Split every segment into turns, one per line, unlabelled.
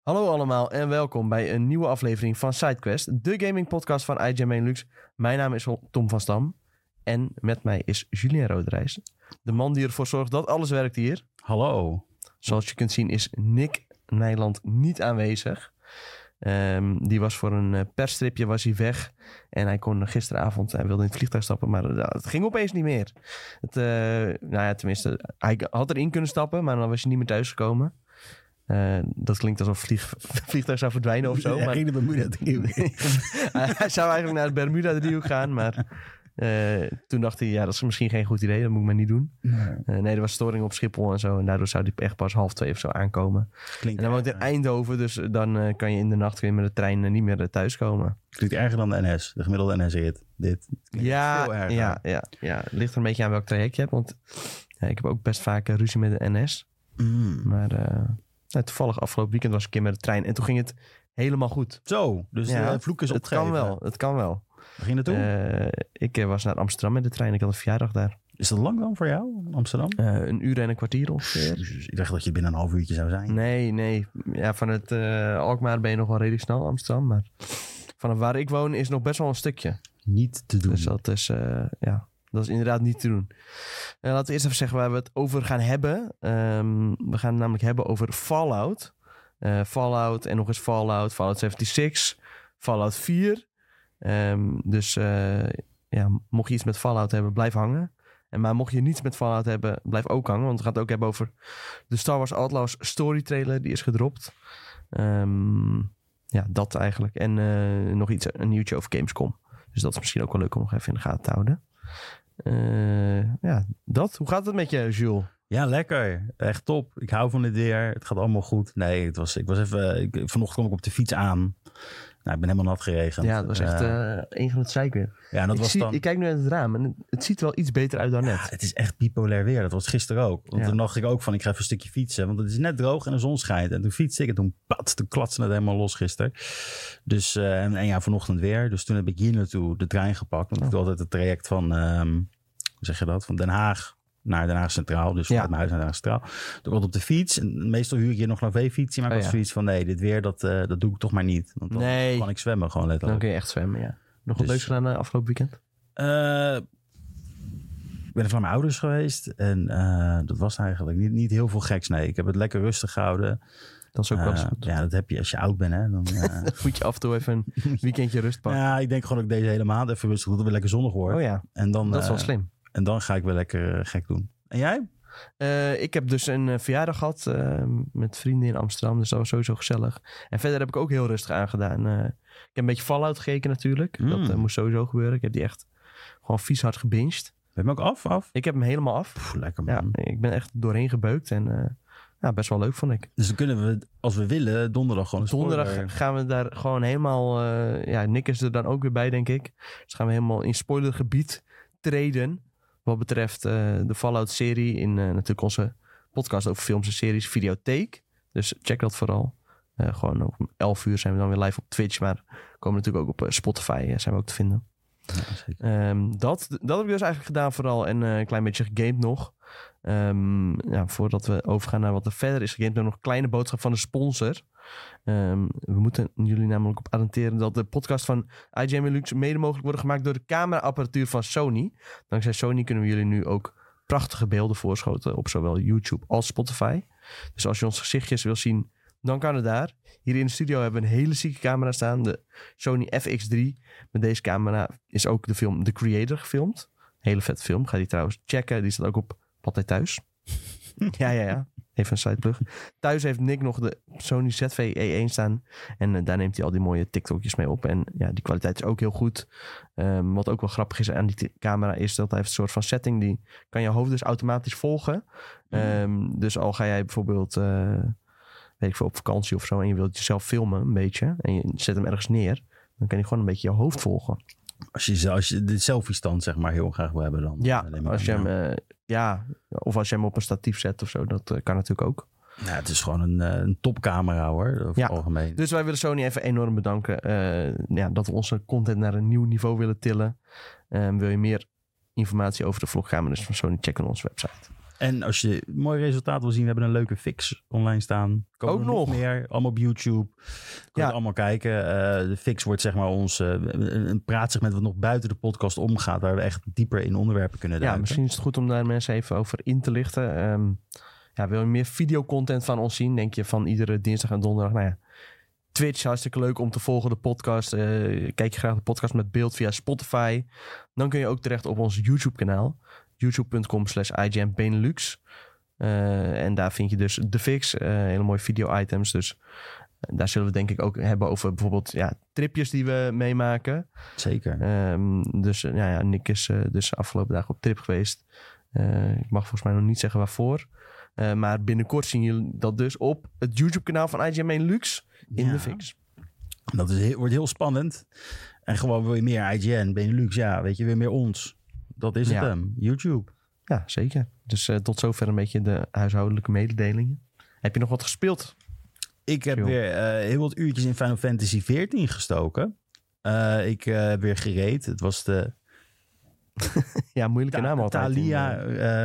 Hallo allemaal en welkom bij een nieuwe aflevering van SideQuest, de gaming podcast van IGN Benelux. Mijn naam is Tom van Stam en met mij is Julien Roderijs, de man die ervoor zorgt dat alles werkt hier.
Hallo.
Zoals je kunt zien is Nick Nijland niet aanwezig. Die was voor een persstripje was hij weg en hij kon gisteravond, hij wilde in het vliegtuig stappen, maar het ging opeens niet meer. Tenminste, hij had erin kunnen stappen, maar dan was hij niet meer thuisgekomen. Dat klinkt alsof het vliegtuig zou verdwijnen of zo.
Hij ging de Bermuda-driehoek.
Hij zou eigenlijk naar de Bermuda-driehoek gaan, maar toen dacht hij, dat is misschien geen goed idee, dat moet ik maar niet doen. Nee, er was storing op Schiphol en zo en daardoor zou hij echt pas 1:30 of zo aankomen. En dan woont in Eindhoven, dus dan kan je in de nacht weer met de trein niet meer thuiskomen.
Klinkt erger dan de NS, de gemiddelde NS-rit. Dit veel erger.
Ja, het ligt er een beetje aan welk traject je hebt, want ik heb ook best vaak ruzie met de NS. Maar toevallig afgelopen weekend was ik een keer met de trein en toen ging het helemaal goed.
Zo, dus de vloek is opgegeven.
Het kan wel.
Waar ging je naartoe?
Ik was naar Amsterdam met de trein. Ik had een verjaardag daar.
Is dat lang dan voor jou, Amsterdam?
1 uur en een kwartier ongeveer.
Ik dacht dat je binnen een half uurtje zou zijn.
Nee. Ja, van het Alkmaar ben je nog wel redelijk snel Amsterdam. Maar vanaf waar ik woon is het nog best wel een stukje.
Niet te doen.
Dus dat is, dat is inderdaad niet te doen. Laten we eerst even zeggen waar we het over gaan hebben. We gaan het namelijk hebben over Fallout. Fallout en nog eens Fallout. Fallout 76. Fallout 4. Mocht je iets met Fallout hebben, blijf hangen. Maar mocht je niets met Fallout hebben, blijf ook hangen. Want we gaan het ook hebben over de Star Wars Outlaws story trailer. Die is gedropt. Dat eigenlijk. En nog een nieuwtje over Gamescom. Dus dat is misschien ook wel leuk om nog even in de gaten te houden. Hoe gaat het met je, Jules?
Ja, lekker. Echt top. Ik hou van dit weer. Het gaat allemaal goed. Nee, vanochtend kwam ik op de fiets aan. Nou, ik ben helemaal nat geregend.
Ja, het was echt een van het zeik weer.
Ja,
Ik kijk nu uit het raam en het ziet wel iets beter uit dan net.
Ja, het is echt bipolair weer. Dat was gisteren ook. Want toen dacht ik ook van, ik ga even een stukje fietsen. Want het is net droog en de zon schijnt. En toen fietste ik en toen klatste het helemaal los gisteren. Dus, vanochtend weer. Dus toen heb ik hier naartoe de trein gepakt. Want ik doe altijd het traject van, van Den Haag naar Den Haag Centraal. Dus vanuit mijn huis naar Den Haag Centraal. Toen ik op de fiets. En meestal huur ik hier nog een V-fietsje. Maar ik was zoiets van, nee, dit weer, dat doe ik toch maar niet. Want dan kan ik zwemmen gewoon letterlijk.
Dan kun je echt zwemmen, ja. Nog wat leuks gedaan afgelopen weekend?
Ik ben even naar mijn ouders geweest. En dat was eigenlijk niet heel veel geks. Nee, ik heb het lekker rustig gehouden.
Dat is ook wel goed.
Ja, dat heb je als je oud bent. Hè? Dan
moet je af en toe even een weekendje rust pakken.
Ja, ik denk gewoon dat ik deze hele maand even rustig doe. Dat het weer lekker zonnig wordt.
Oh ja,
en dan,
dat is wel slim.
En dan ga ik weer lekker gek doen. En jij?
Ik heb dus een verjaardag gehad met vrienden in Amsterdam. Dus dat was sowieso gezellig. En verder heb ik ook heel rustig aangedaan. Ik heb een beetje Fallout gekeken natuurlijk. Dat moest sowieso gebeuren. Ik heb die echt gewoon vies hard gebinged.
Ben je hem ook af?
Ik heb hem helemaal af.
Pff, lekker man.
Ja, ik ben echt doorheen gebeukt. En best wel leuk vond ik.
Dus dan kunnen we, als we willen, donderdag gewoon een spoiler.
Donderdag gaan we daar gewoon helemaal... Nick is er dan ook weer bij, denk ik. Dus gaan we helemaal in spoilergebied treden. Wat betreft de Fallout-serie in natuurlijk onze podcast over films en series, Videotheek. Dus check dat vooral. Gewoon om 11 uur zijn we dan weer live op Twitch. Maar komen natuurlijk ook op Spotify zijn we ook te vinden.
Ja, zeker.
Dat heb ik dus eigenlijk gedaan vooral. En een klein beetje gegamed nog. Voordat we overgaan naar wat er verder is gegamed, nog een kleine boodschap van de sponsor. We moeten jullie namelijk op attenderen dat de podcast van IGN Benelux mede mogelijk worden gemaakt door de cameraapparatuur van Sony. Dankzij Sony kunnen we jullie nu ook prachtige beelden voorschoten op zowel YouTube als Spotify. Dus als je ons gezichtjes wil zien, dan kan het daar. Hier in de studio hebben we een hele zieke camera staan. De Sony FX3. Met deze camera is ook de film The Creator gefilmd. Hele vet film. Ga die trouwens checken. Die staat ook op Pathé Thuis. Ja. Even een sideplug. Thuis heeft Nick nog de Sony ZV-E1 staan. En daar neemt hij al die mooie TikTokjes mee op. En ja, die kwaliteit is ook heel goed. Wat ook wel grappig is aan die camera is dat hij heeft een soort van setting. Die kan je hoofd dus automatisch volgen. Dus al ga jij bijvoorbeeld... weet ik veel, op vakantie of zo. En je wilt jezelf filmen een beetje. En je zet hem ergens neer. Dan kan je gewoon een beetje je hoofd volgen.
Als je de selfie-stand zeg maar heel graag wil hebben dan.
Ja, als je hem, of als je hem op een statief zet of zo. Dat kan natuurlijk ook.
Ja, het is gewoon een topcamera hoor. Over het algemeen.
Dus wij willen Sony even enorm bedanken. Dat we onze content naar een nieuw niveau willen tillen. Wil je meer informatie over de vlogcamera's van Sony? Check on onze website.
En als je een mooi resultaat wil zien, we hebben een leuke fix online staan. Komen
ook
er
nog
meer, allemaal op YouTube. Kun je allemaal kijken. De fix wordt zeg maar een praatsegment wat nog buiten de podcast omgaat, waar we echt dieper in onderwerpen kunnen duiken.
Ja, misschien is het goed om daar mensen even over in te lichten. Wil je meer videocontent van ons zien? Denk je van iedere dinsdag en donderdag? Nou ja, Twitch, hartstikke leuk om te volgen, de podcast. Kijk je graag de podcast met beeld via Spotify? Dan kun je ook terecht op ons YouTube-kanaal. youtube.com/IGNBenelux. En daar vind je dus de fix. Hele mooie video-items. Dus daar zullen we denk ik ook hebben over bijvoorbeeld tripjes die we meemaken.
Zeker.
Nick is dus afgelopen dagen op trip geweest. Ik mag volgens mij nog niet zeggen waarvoor. Maar binnenkort zien jullie dat dus op het YouTube-kanaal van IGN Benelux in de fix.
Dat wordt heel spannend. En gewoon wil je meer IGN, Benelux, weet je, weer meer ons. Dat is het hem, YouTube.
Ja, zeker. Dus tot zover een beetje de huishoudelijke mededelingen. Heb je nog wat gespeeld?
Ik heb weer heel wat uurtjes in Final Fantasy 14 gestoken. Ik heb weer gereed. Het was de...
moeilijke naam altijd.
Thalia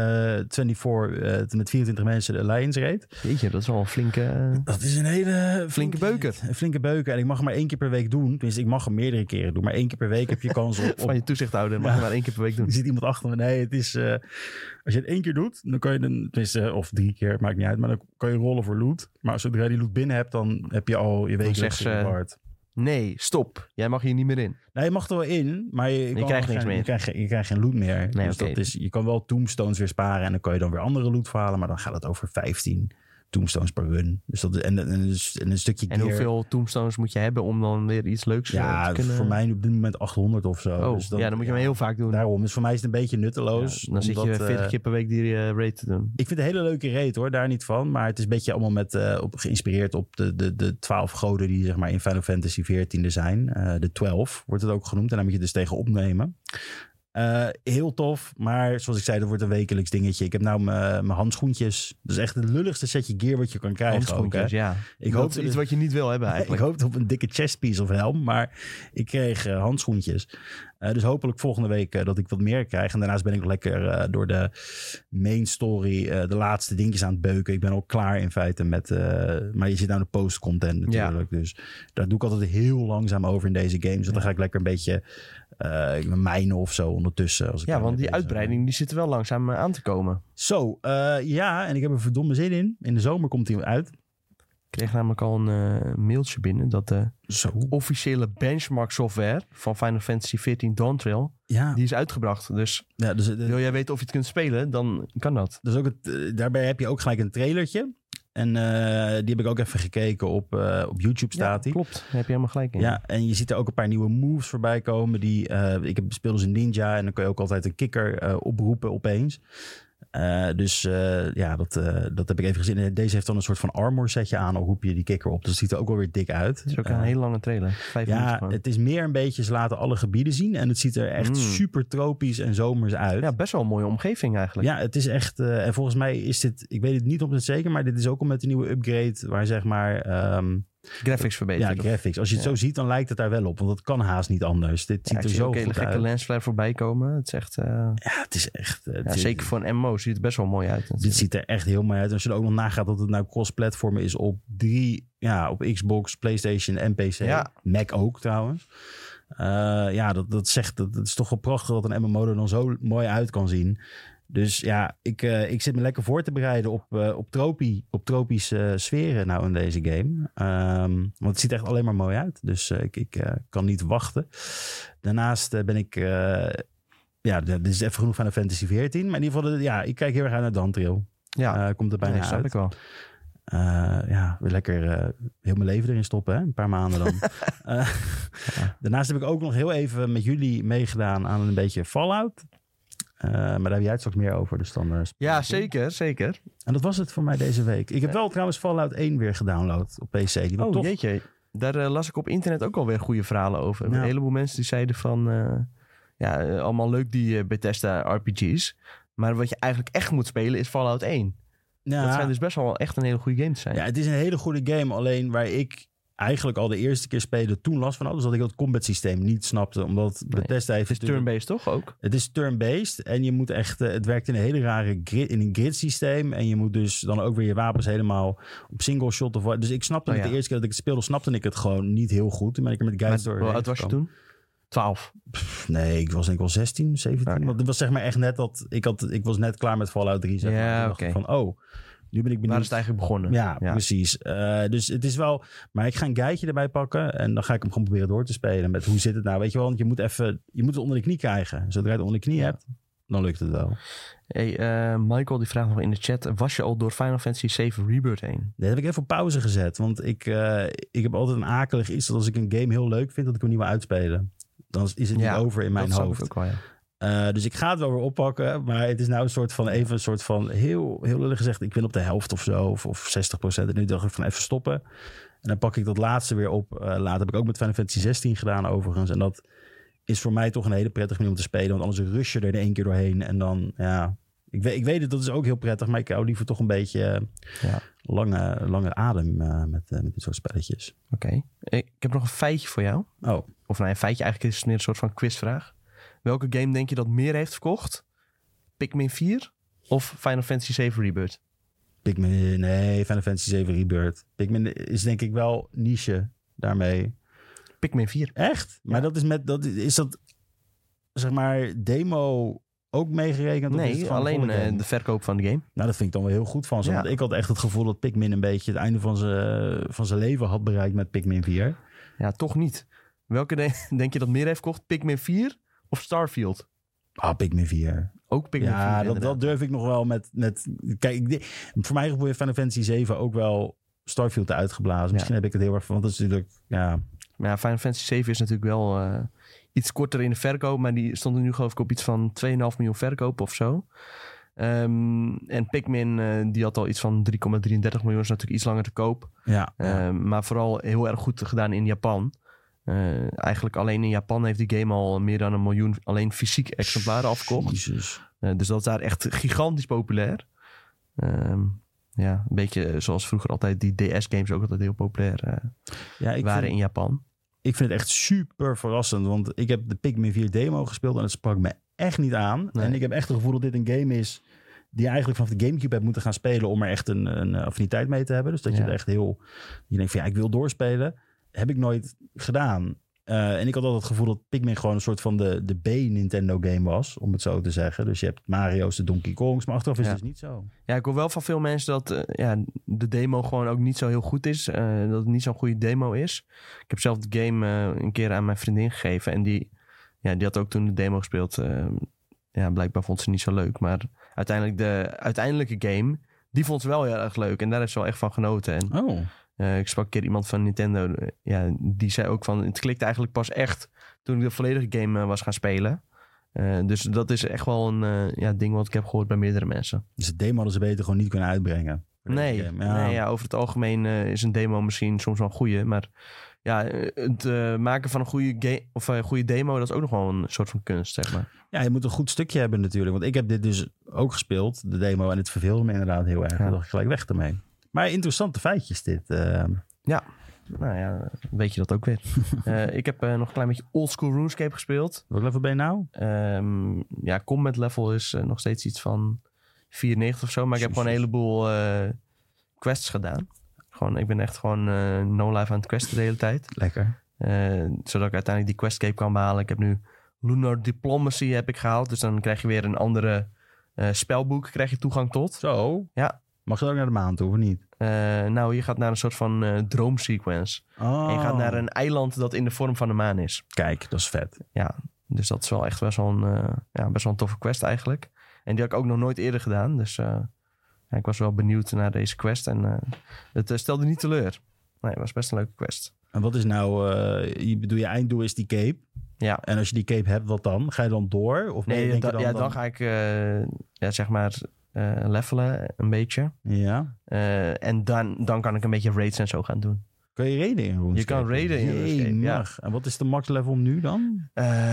24 met 24 mensen de Alliance raid.
Jeetje, dat is wel een flinke...
Dat is een hele...
Flinke beuker.
Een flinke beuker. En ik mag hem maar 1 keer per week doen. Tenminste, ik mag hem meerdere keren doen. Maar 1 keer per week heb je kans op...
Van je toezichthouder mag je maar 1 keer per week doen.
Er zit iemand achter me. Nee, het is... als je het 1 keer doet, dan kan je... Tenminste, of 3 keer, maakt niet uit. Maar dan kan je rollen voor loot. Maar zodra je die loot binnen hebt, dan heb je al je wekelijkse reward.
Nee, stop. Jij mag hier niet meer in.
Nee, je mag er wel in, maar je
krijgt niks meer.
Je krijgt geen loot meer.
Nee,
dus dat is, je kan wel tombstones weer sparen en dan kan je dan weer andere loot verhalen. Maar dan gaat het over 15 tombstones per run. Dus dat, en een stukje gear.
En hoeveel tombstones moet je hebben om dan weer iets leuks te kunnen...
voor mij op dit moment 800 of zo.
Oh,
dus
dan moet je hem heel vaak doen.
Daarom. Dus voor mij is het een beetje nutteloos.
Dan zit je 40 keer per week die raid te doen.
Ik vind het een hele leuke raid hoor, daar niet van. Maar het is een beetje allemaal geïnspireerd op de 12 goden die zeg maar in Final Fantasy 14 er zijn. De 12 wordt het ook genoemd. En daar moet je dus tegen opnemen. Heel tof, maar zoals ik zei, dat wordt een wekelijks dingetje. Ik heb nou mijn handschoentjes. Dat is echt het lulligste setje gear wat je kan krijgen.
Handschoentjes,
ook,
Ik hoop dat is iets wat je niet wil hebben eigenlijk.
Ik hoopte op een dikke chestpiece of helm, maar ik kreeg handschoentjes. Dus hopelijk volgende week dat ik wat meer krijg. En daarnaast ben ik nog lekker door de main story de laatste dingetjes aan het beuken. Ik ben al klaar in feite met... maar je zit nou de post-content natuurlijk. Ja. Dus daar doe ik altijd heel langzaam over in deze games. Dus dan ga ik lekker een beetje... mijnen of zo ondertussen. Als ik
want die uitbreiding die zit er wel langzaam aan te komen.
Zo, en ik heb er verdomme zin in. In de zomer komt hij uit.
Ik kreeg namelijk al een mailtje binnen dat de officiële benchmark software van Final Fantasy 14 Dawntrail, die is uitgebracht. Dus, wil jij weten of je het kunt spelen, dan kan dat.
Dus ook daarbij heb je ook gelijk een trailertje. En die heb ik ook even gekeken op YouTube staat die.
Klopt, daar heb je helemaal gelijk in.
Ja, en je ziet er ook een paar nieuwe moves voorbij komen. Ik speel dus een ninja en dan kun je ook altijd een kikker oproepen opeens. Dat heb ik even gezien. Deze heeft dan een soort van armor setje aan. Al roep je die kikker op. Dus het ziet er ook wel weer dik uit.
Het is ook een hele lange trailer. 5 minuten gewoon.
Het is meer een beetje, ze laten alle gebieden zien. En het ziet er echt super tropisch en zomers uit.
Ja, best wel een mooie omgeving eigenlijk.
Ja, het is echt... en volgens mij is dit... Ik weet het niet op het zeker, maar dit is ook al met de nieuwe upgrade. Waar zeg maar...
graphics verbeterd.
Ja, graphics. Als je het zo ziet, dan lijkt het daar wel op. Want dat kan haast niet anders. Dit ziet er zo goed uit. Ik zie ook
gekke lensflare voorbij komen. Het is echt...
het is echt...
zeker voor een MMO ziet het best wel mooi uit. Natuurlijk.
Dit ziet er echt heel mooi uit. En als je er ook nog nagaat dat het nou cross-platform is op op Xbox, PlayStation en PC. Ja. Mac ook trouwens. Dat is toch wel prachtig dat een MMO er dan zo mooi uit kan zien. Dus ik zit me lekker voor te bereiden op tropische sferen nou in deze game. Want het ziet echt alleen maar mooi uit. Dus ik kan niet wachten. Daarnaast ben ik... dit is even genoeg van de Fantasy 14. Maar in ieder geval, ik kijk heel erg uit naar Dawntrail. Ja, komt er bijna uit.
Snap ik wel.
Weer lekker heel mijn leven erin stoppen, hè? Een paar maanden dan. Daarnaast heb ik ook nog heel even met jullie meegedaan aan een beetje Fallout. Maar daar heb jij het straks meer over. Dus dan,
zeker.
En dat was het voor mij deze week. Ik heb wel trouwens Fallout 1 weer gedownload op PC. Die
jeetje. Daar las ik op internet ook alweer goede verhalen over. Een heleboel mensen die zeiden van... allemaal leuk die Bethesda RPG's. Maar wat je eigenlijk echt moet spelen is Fallout 1. Dat schijnt dus best wel echt een hele goede game te zijn.
Ja, het is een hele goede game. Alleen waar ik eigenlijk al de eerste keer spelen toen last van had. Dus dat ik dat combat systeem niet snapte. Omdat Bethesda heeft...
Het is turn-based toch ook?
Het is turn-based. En je moet echt... het werkt in een hele rare grid systeem. En je moet dus dan ook weer je wapens helemaal op single shot. Dus ik snapte de eerste keer dat ik het speelde, snapte ik het gewoon niet heel goed. Toen ben ik er met guides door.
Hoe oud was je toen? 12?
Nee, ik was denk ik wel 16, 17. Okay. Want het was zeg maar echt net dat... Ik was net klaar met Fallout 3. Zeg maar.
Ja, oké.
Van, nu ben ik benieuwd.
Waar is het eigenlijk begonnen?
Ja, precies. Dus het is wel... Maar ik ga een guideje erbij pakken. En dan ga ik hem gewoon proberen door te spelen. Met hoe zit het nou? Weet je wel, want je moet het onder de knie krijgen. Zodra je het onder de knie hebt, dan lukt het wel.
Hey, Michael die vraagt nog in de chat. Was je al door Final Fantasy 7 Rebirth heen?
Dat heb ik even op pauze gezet. Want ik heb altijd een akelig iets. Dat als ik een game heel leuk vind, dat ik hem niet wil uitspelen. Dan is het niet over in mijn hoofd.
Ook wel, ja.
Dus ik ga het wel weer oppakken. Maar het is nou een soort van heel lullig gezegd. Ik ben op de helft of zo. Of 60%. En nu dacht ik van even stoppen. En dan pak ik dat laatste weer op. Later heb ik ook met Final Fantasy 16 gedaan overigens. En dat is voor mij toch een hele prettige manier om te spelen. Want anders rush je er 1 keer doorheen. En dan, ja... Ik weet het, dat is ook heel prettig. Maar ik hou liever toch een beetje lange adem met dit soort spelletjes.
Oké. Ik heb nog een feitje voor jou.
Oh.
Of een feitje, eigenlijk is het meer een soort van quizvraag. Welke game denk je dat meer heeft verkocht? Pikmin 4 of Final Fantasy 7 Rebirth?
Final Fantasy 7 Rebirth. Pikmin is denk ik wel niche daarmee.
Pikmin 4.
Echt? Maar is dat zeg maar demo ook meegerekend?
Nee, alleen de verkoop van de game.
Nou, dat vind ik dan wel heel goed van ze. Want ik had echt het gevoel dat Pikmin een beetje het einde van zijn leven had bereikt met Pikmin 4.
Ja, toch niet. Welke denk je dat meer heeft verkocht? Pikmin 4 of Starfield?
Pikmin 4.
Ook Pikmin 4.
Ja, dat durf ik nog wel met... Kijk, voor mij gevoel heeft Final Fantasy 7 ook wel Starfield uitgeblazen. Misschien heb ik het heel erg van... Want dat is natuurlijk... Ja.
Maar ja, Final Fantasy 7 is natuurlijk wel iets korter in de verkoop. Maar die stond er nu geloof ik op iets van 2,5 miljoen verkopen of zo. En Pikmin, die had al iets van 3,33 miljoen. Is natuurlijk iets langer te koop.
Ja.
Maar vooral heel erg goed gedaan in Japan. Eigenlijk alleen in Japan heeft die game al meer dan 1 miljoen alleen fysiek exemplaren afgekocht. Dus dat is daar echt gigantisch populair. Een beetje zoals vroeger altijd die DS-games ook altijd heel populair waren in Japan.
Ik vind het echt super verrassend, want ik heb de Pikmin 4 demo gespeeld en het sprak me echt niet aan. Nee. En ik heb echt het gevoel dat dit een game is die je eigenlijk vanaf de GameCube hebt moeten gaan spelen om er echt een affiniteit mee te hebben. Dus dat je er echt heel... Je denkt van ik wil doorspelen. Heb ik nooit gedaan. En ik had altijd het gevoel dat Pikmin gewoon een soort van de B-Nintendo game was, om het zo te zeggen. Dus je hebt Mario's, de Donkey Kongs, maar achteraf is het dus niet zo.
Ja, ik hoor wel van veel mensen dat de demo gewoon ook niet zo heel goed is. Dat het niet zo'n goede demo is. Ik heb zelf de game een keer aan mijn vriendin gegeven. En die had ook toen de demo gespeeld. Blijkbaar vond ze niet zo leuk. Maar uiteindelijk de uiteindelijke game, die vond ze wel heel erg leuk. En daar heeft ze wel echt van genoten. En, ik sprak een keer iemand van Nintendo. Die zei ook van... Het klikte eigenlijk pas echt toen ik de volledige game was gaan spelen. Dus dat is echt wel een ding wat ik heb gehoord bij meerdere mensen.
Dus de demo hadden ze beter gewoon niet kunnen uitbrengen?
Nee, over het algemeen is een demo misschien soms wel een goeie. Maar het maken van een goede demo, dat is ook nog wel een soort van kunst, zeg maar.
Ja, je moet een goed stukje hebben natuurlijk. Want ik heb dit dus ook gespeeld, de demo. En het verveelde me inderdaad heel erg. Dan dacht ik gelijk weg ermee. Maar interessante feitjes dit.
Ja, weet je dat ook weer. Ik heb nog een klein beetje oldschool RuneScape gespeeld.
Welk level ben je nou?
Combat level is nog steeds iets van 94 of zo. Maar ik heb gewoon een heleboel quests gedaan. Ik ben echt gewoon no-life aan het questen de hele tijd.
Lekker.
Zodat ik uiteindelijk die questcape kan behalen. Ik heb nu Lunar Diplomacy heb ik gehaald. Dus dan krijg je weer een andere spelboek. Krijg je toegang tot.
Zo?
Ja.
Mag je dan ook naar de maan toe of niet?
Je gaat naar een soort van droomsequence. En je gaat naar een eiland dat in de vorm van de maan is.
Kijk, dat is vet.
Ja, dus dat is wel echt best wel een toffe quest eigenlijk. En die had ik ook nog nooit eerder gedaan. Dus ik was wel benieuwd naar deze quest. En het stelde niet teleur. Nee, het was best een leuke quest.
En wat is nou... je einddoel is die cape.
Ja.
En als je die cape hebt, wat dan? Ga je dan door? Of
dan ga ik levelen een beetje.
Ja.
En dan kan ik een beetje raids en zo gaan doen.
Kan je raiden in RuneScape?
Je kan raiden in RuneScape, ja.
En wat is de max level nu dan?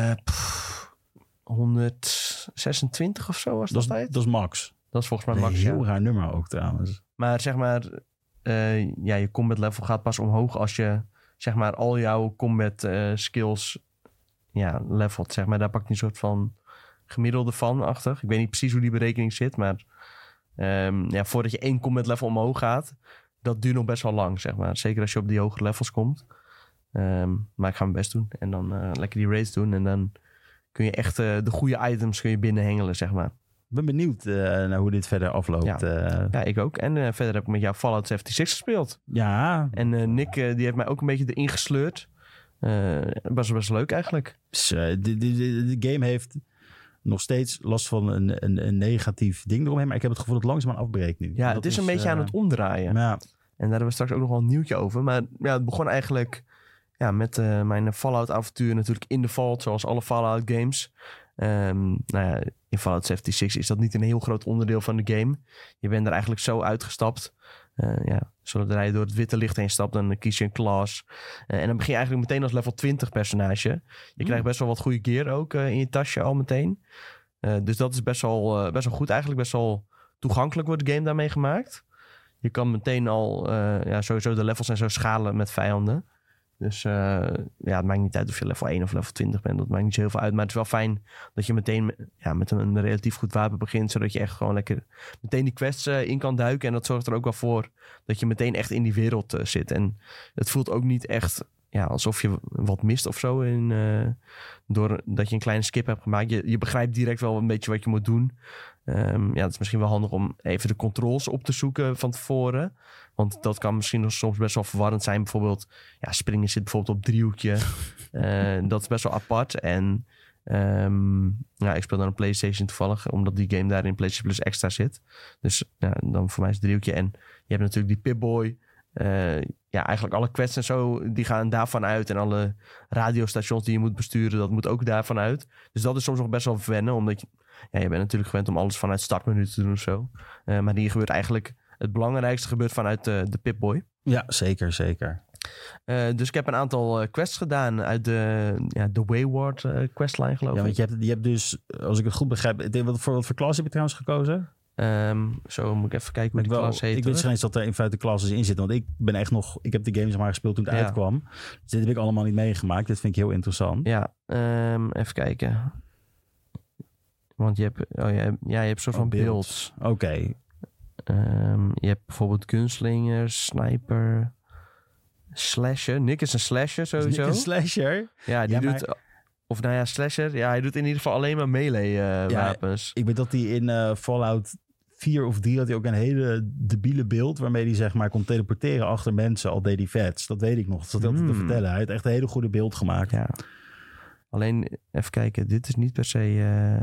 126 of zo was dat tijd.
Dat is max.
Dat is volgens mij max,
een heel raar nummer ook trouwens.
Maar zeg maar, je combat level gaat pas omhoog als je zeg maar al jouw combat skills levelt, zeg maar. Daar pakt hij een soort van gemiddelde van achter. Ik weet niet precies hoe die berekening zit, maar voordat je 1 combat level omhoog gaat, dat duurt nog best wel lang, zeg maar. Zeker als je op die hogere levels komt. Maar ik ga mijn best doen en dan lekker die raids doen en dan kun je echt de goede items binnenhengelen, zeg maar.
Ik ben benieuwd naar hoe dit verder afloopt.
Ja, ik ook. En verder heb ik met jou Fallout 76 gespeeld.
Ja.
En Nick, die heeft mij ook een beetje erin gesleurd. Was best leuk eigenlijk.
Dus, de game heeft nog steeds last van een negatief ding eromheen. Maar ik heb het gevoel dat het langzaamaan afbreekt nu.
Ja, het is een beetje aan het omdraaien.
Ja.
En daar hebben we straks ook nog wel een nieuwtje over. Maar ja, het begon eigenlijk met mijn Fallout avontuur natuurlijk in de Vault. Zoals alle Fallout games. In Fallout 76 is dat niet een heel groot onderdeel van de game. Je bent er eigenlijk zo uitgestapt. Zodra je door het witte licht heen stapt, dan kies je een class. En dan begin je eigenlijk meteen als level 20 personage. Je krijgt best wel wat goede gear ook in je tasje al meteen. Dus dat is best wel goed. Eigenlijk best wel toegankelijk wordt de game daarmee gemaakt. Je kan meteen al sowieso de levels en zo schalen met vijanden. Dus het maakt niet uit of je level 1 of level 20 bent. Dat maakt niet zo heel veel uit. Maar het is wel fijn dat je meteen met een relatief goed wapen begint. Zodat je echt gewoon lekker meteen die quests in kan duiken. En dat zorgt er ook wel voor dat je meteen echt in die wereld zit. En het voelt ook niet echt alsof je wat mist of zo. Doordat je een kleine skip hebt gemaakt. Je begrijpt direct wel een beetje wat je moet doen. Het is misschien wel handig om even de controls op te zoeken van tevoren. Want dat kan misschien nog soms best wel verwarrend zijn. Bijvoorbeeld, springen zit bijvoorbeeld op driehoekje. Dat is best wel apart. En ik speel dan een PlayStation toevallig, omdat die game daar in PlayStation Plus extra zit. Dus dan voor mij is het driehoekje. En je hebt natuurlijk die Pip-Boy. Eigenlijk alle quests en zo, die gaan daarvan uit. En alle radiostations die je moet besturen, dat moet ook daarvan uit. Dus dat is soms nog best wel wennen, omdat je bent natuurlijk gewend om alles vanuit startmenu te doen of zo. Maar hier gebeurt eigenlijk het belangrijkste gebeurt vanuit de Pip-Boy. Ja,
zeker.
Dus ik heb een aantal quests gedaan uit de Wayward questline, geloof ik.
Ja, want je hebt dus, als ik het goed begrijp, wat voor klas heb je trouwens gekozen?
Zo moet ik even kijken hoe die klas heet.
Ik weet schijnt dat er in feite classes in zitten. Want ik heb de game maar gespeeld toen het uitkwam. Dus dit heb ik allemaal niet meegemaakt. Dit vind ik heel interessant.
Ja, even kijken. Want je hebt, je hebt een soort van builds.
Oké.
Je hebt bijvoorbeeld gunslinger, sniper, slasher. Nick is een slasher sowieso.
Nick een slasher?
Ja, die doet... Of slasher. Ja, hij doet in ieder geval alleen maar melee wapens.
Ik weet dat hij in Fallout 4 of 3 had hij ook een hele debiele beeld waarmee hij zeg maar kon teleporteren achter mensen. Al deed hij vets. Dat weet ik nog. Dat zat altijd te vertellen. Hij heeft echt een hele goede beeld gemaakt.
Ja. Alleen, even kijken. Dit is niet per se...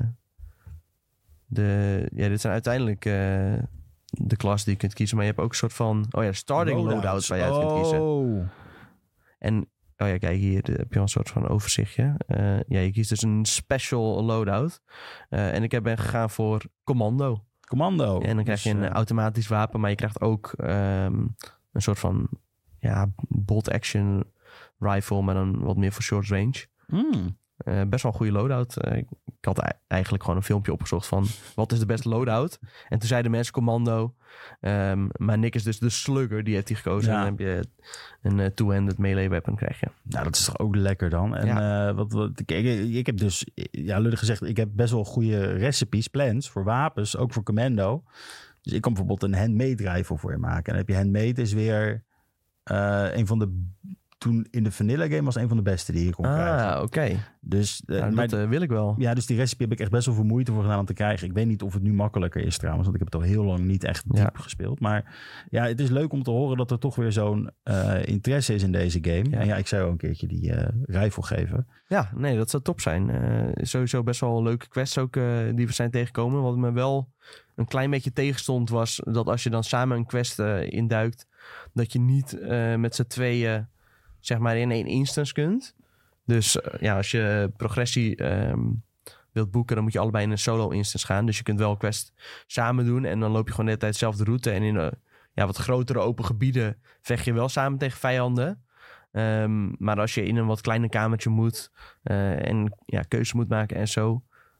dit zijn uiteindelijk de klas die je kunt kiezen. Maar je hebt ook een soort van... starting loadout waar je uit kunt kiezen. En... kijk, hier heb je al een soort van overzichtje. Je kiest dus een special loadout. En ik ben gegaan voor commando.
Commando.
En dan krijg je een automatisch wapen, maar je krijgt ook een soort van bolt action rifle, maar dan wat meer voor short range. Best wel een goede loadout. Ik had eigenlijk gewoon een filmpje opgezocht van wat is de beste loadout. En toen zeiden mensen commando. Maar Nick is dus de slugger, die heeft hij gekozen. En dan heb je een two-handed melee weapon krijg je.
Nou, dat is toch ook lekker dan. En ik heb dus, lullig gezegd, ik heb best wel goede recipes, plans voor wapens, ook voor commando. Dus ik kan bijvoorbeeld een handmade rifle voor je maken. En dan heb je handmade is weer een van de... Toen in de vanilla game was een van de beste die je kon krijgen.
Oké.
Dus
dat wil ik wel.
Ja, dus die recipe heb ik echt best wel veel moeite voor gedaan om te krijgen. Ik weet niet of het nu makkelijker is trouwens, want ik heb het al heel lang niet echt diep gespeeld. Maar het is leuk om te horen dat er toch weer zo'n interesse is in deze game. Ja. En ik zou ook een keertje die rifle geven.
Ja, nee, dat zou top zijn. Sowieso best wel leuke quests ook die we zijn tegengekomen. Wat me wel een klein beetje tegenstond was dat als je dan samen een quest induikt, dat je niet met z'n tweeën zeg maar in één instance kunt. Dus als je progressie wilt boeken, dan moet je allebei in een solo instance gaan. Dus je kunt wel een quest samen doen en dan loop je gewoon de hele tijd dezelfde route. En in wat grotere open gebieden vecht je wel samen tegen vijanden. Maar als je in een wat kleiner kamertje moet en keuze moet maken en zo,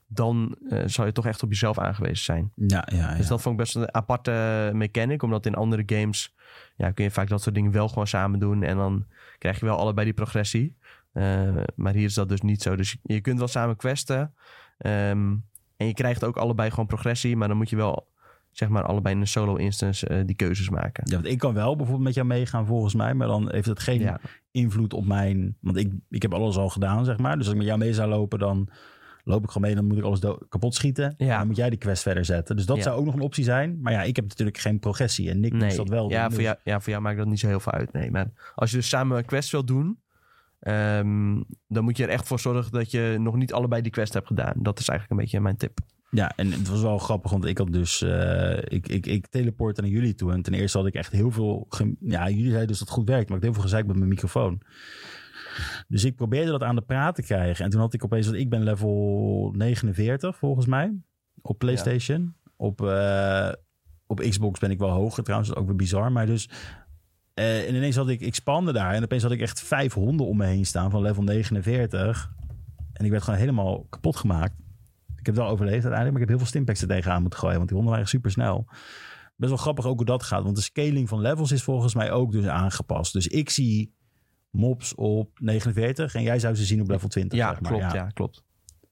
dan zal je toch echt op jezelf aangewezen zijn.
Ja.
Dus dat vond ik best een aparte mechanic. Omdat in andere games kun je vaak dat soort dingen wel gewoon samen doen. En dan krijg je wel allebei die progressie. Maar hier is dat dus niet zo. Dus je kunt wel samen questen. En je krijgt ook allebei gewoon progressie. Maar dan moet je wel zeg maar allebei in een solo instance die keuzes maken.
Ja, want ik kan wel bijvoorbeeld met jou meegaan volgens mij. Maar dan heeft het geen invloed op mijn... Want ik heb alles al gedaan, zeg maar. Dus als ik met jou mee zou lopen, dan loop ik gewoon mee. Dan moet ik alles kapot schieten. Ja. En dan moet jij die quest verder zetten. Dus dat zou ook nog een optie zijn. Maar ja, ik heb natuurlijk geen progressie. En Nick doet dat wel.
Ja, voor jou maakt dat niet zo heel veel uit. Nee, maar als je dus samen een quest wilt doen... dan moet je er echt voor zorgen dat je nog niet allebei die quest hebt gedaan. Dat is eigenlijk een beetje mijn tip.
Ja, en het was wel grappig, want ik had dus... ik teleportte naar jullie toe. En ten eerste had ik echt heel veel... jullie zeiden dus dat het goed werkt. Maar ik had heel veel gezeik met mijn microfoon. Dus ik probeerde dat aan de praat te krijgen. En toen had ik opeens... Want ik ben level 49 volgens mij. Op PlayStation. Ja. Op Xbox ben ik wel hoger trouwens. Dat is ook weer bizar. Maar dus... en ineens had ik spande daar. En opeens had ik echt 5 honden om me heen staan van level 49. En ik werd gewoon helemaal kapot gemaakt. Ik heb het wel overleefd uiteindelijk. Maar ik heb heel veel stimpaks er tegenaan moeten gooien. Want die honden waren echt super snel. Best wel grappig ook hoe dat gaat. Want de scaling van levels is volgens mij ook dus aangepast. Dus ik zie mobs op 49. En jij zou ze zien op level 20.
Ja,
zeg maar.
Klopt. Ja, klopt.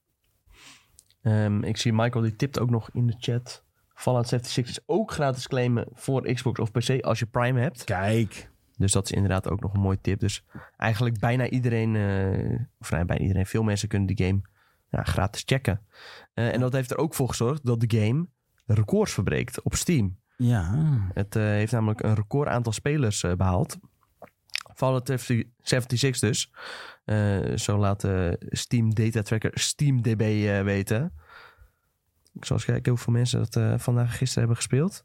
Ik zie Michael die tipt ook nog in de chat. Fallout 76 is ook gratis claimen voor Xbox of PC als je Prime hebt.
Kijk.
Dus dat is inderdaad ook nog een mooi tip. Dus eigenlijk bijna iedereen, veel mensen kunnen die game gratis checken. En dat heeft er ook voor gezorgd dat de game records verbreekt op Steam.
Ja.
Het heeft namelijk een record aantal spelers behaald. Fallout 76 dus. Zo laat Steam Data Tracker SteamDB weten. Ik zal eens kijken hoeveel mensen dat vandaag gisteren hebben gespeeld.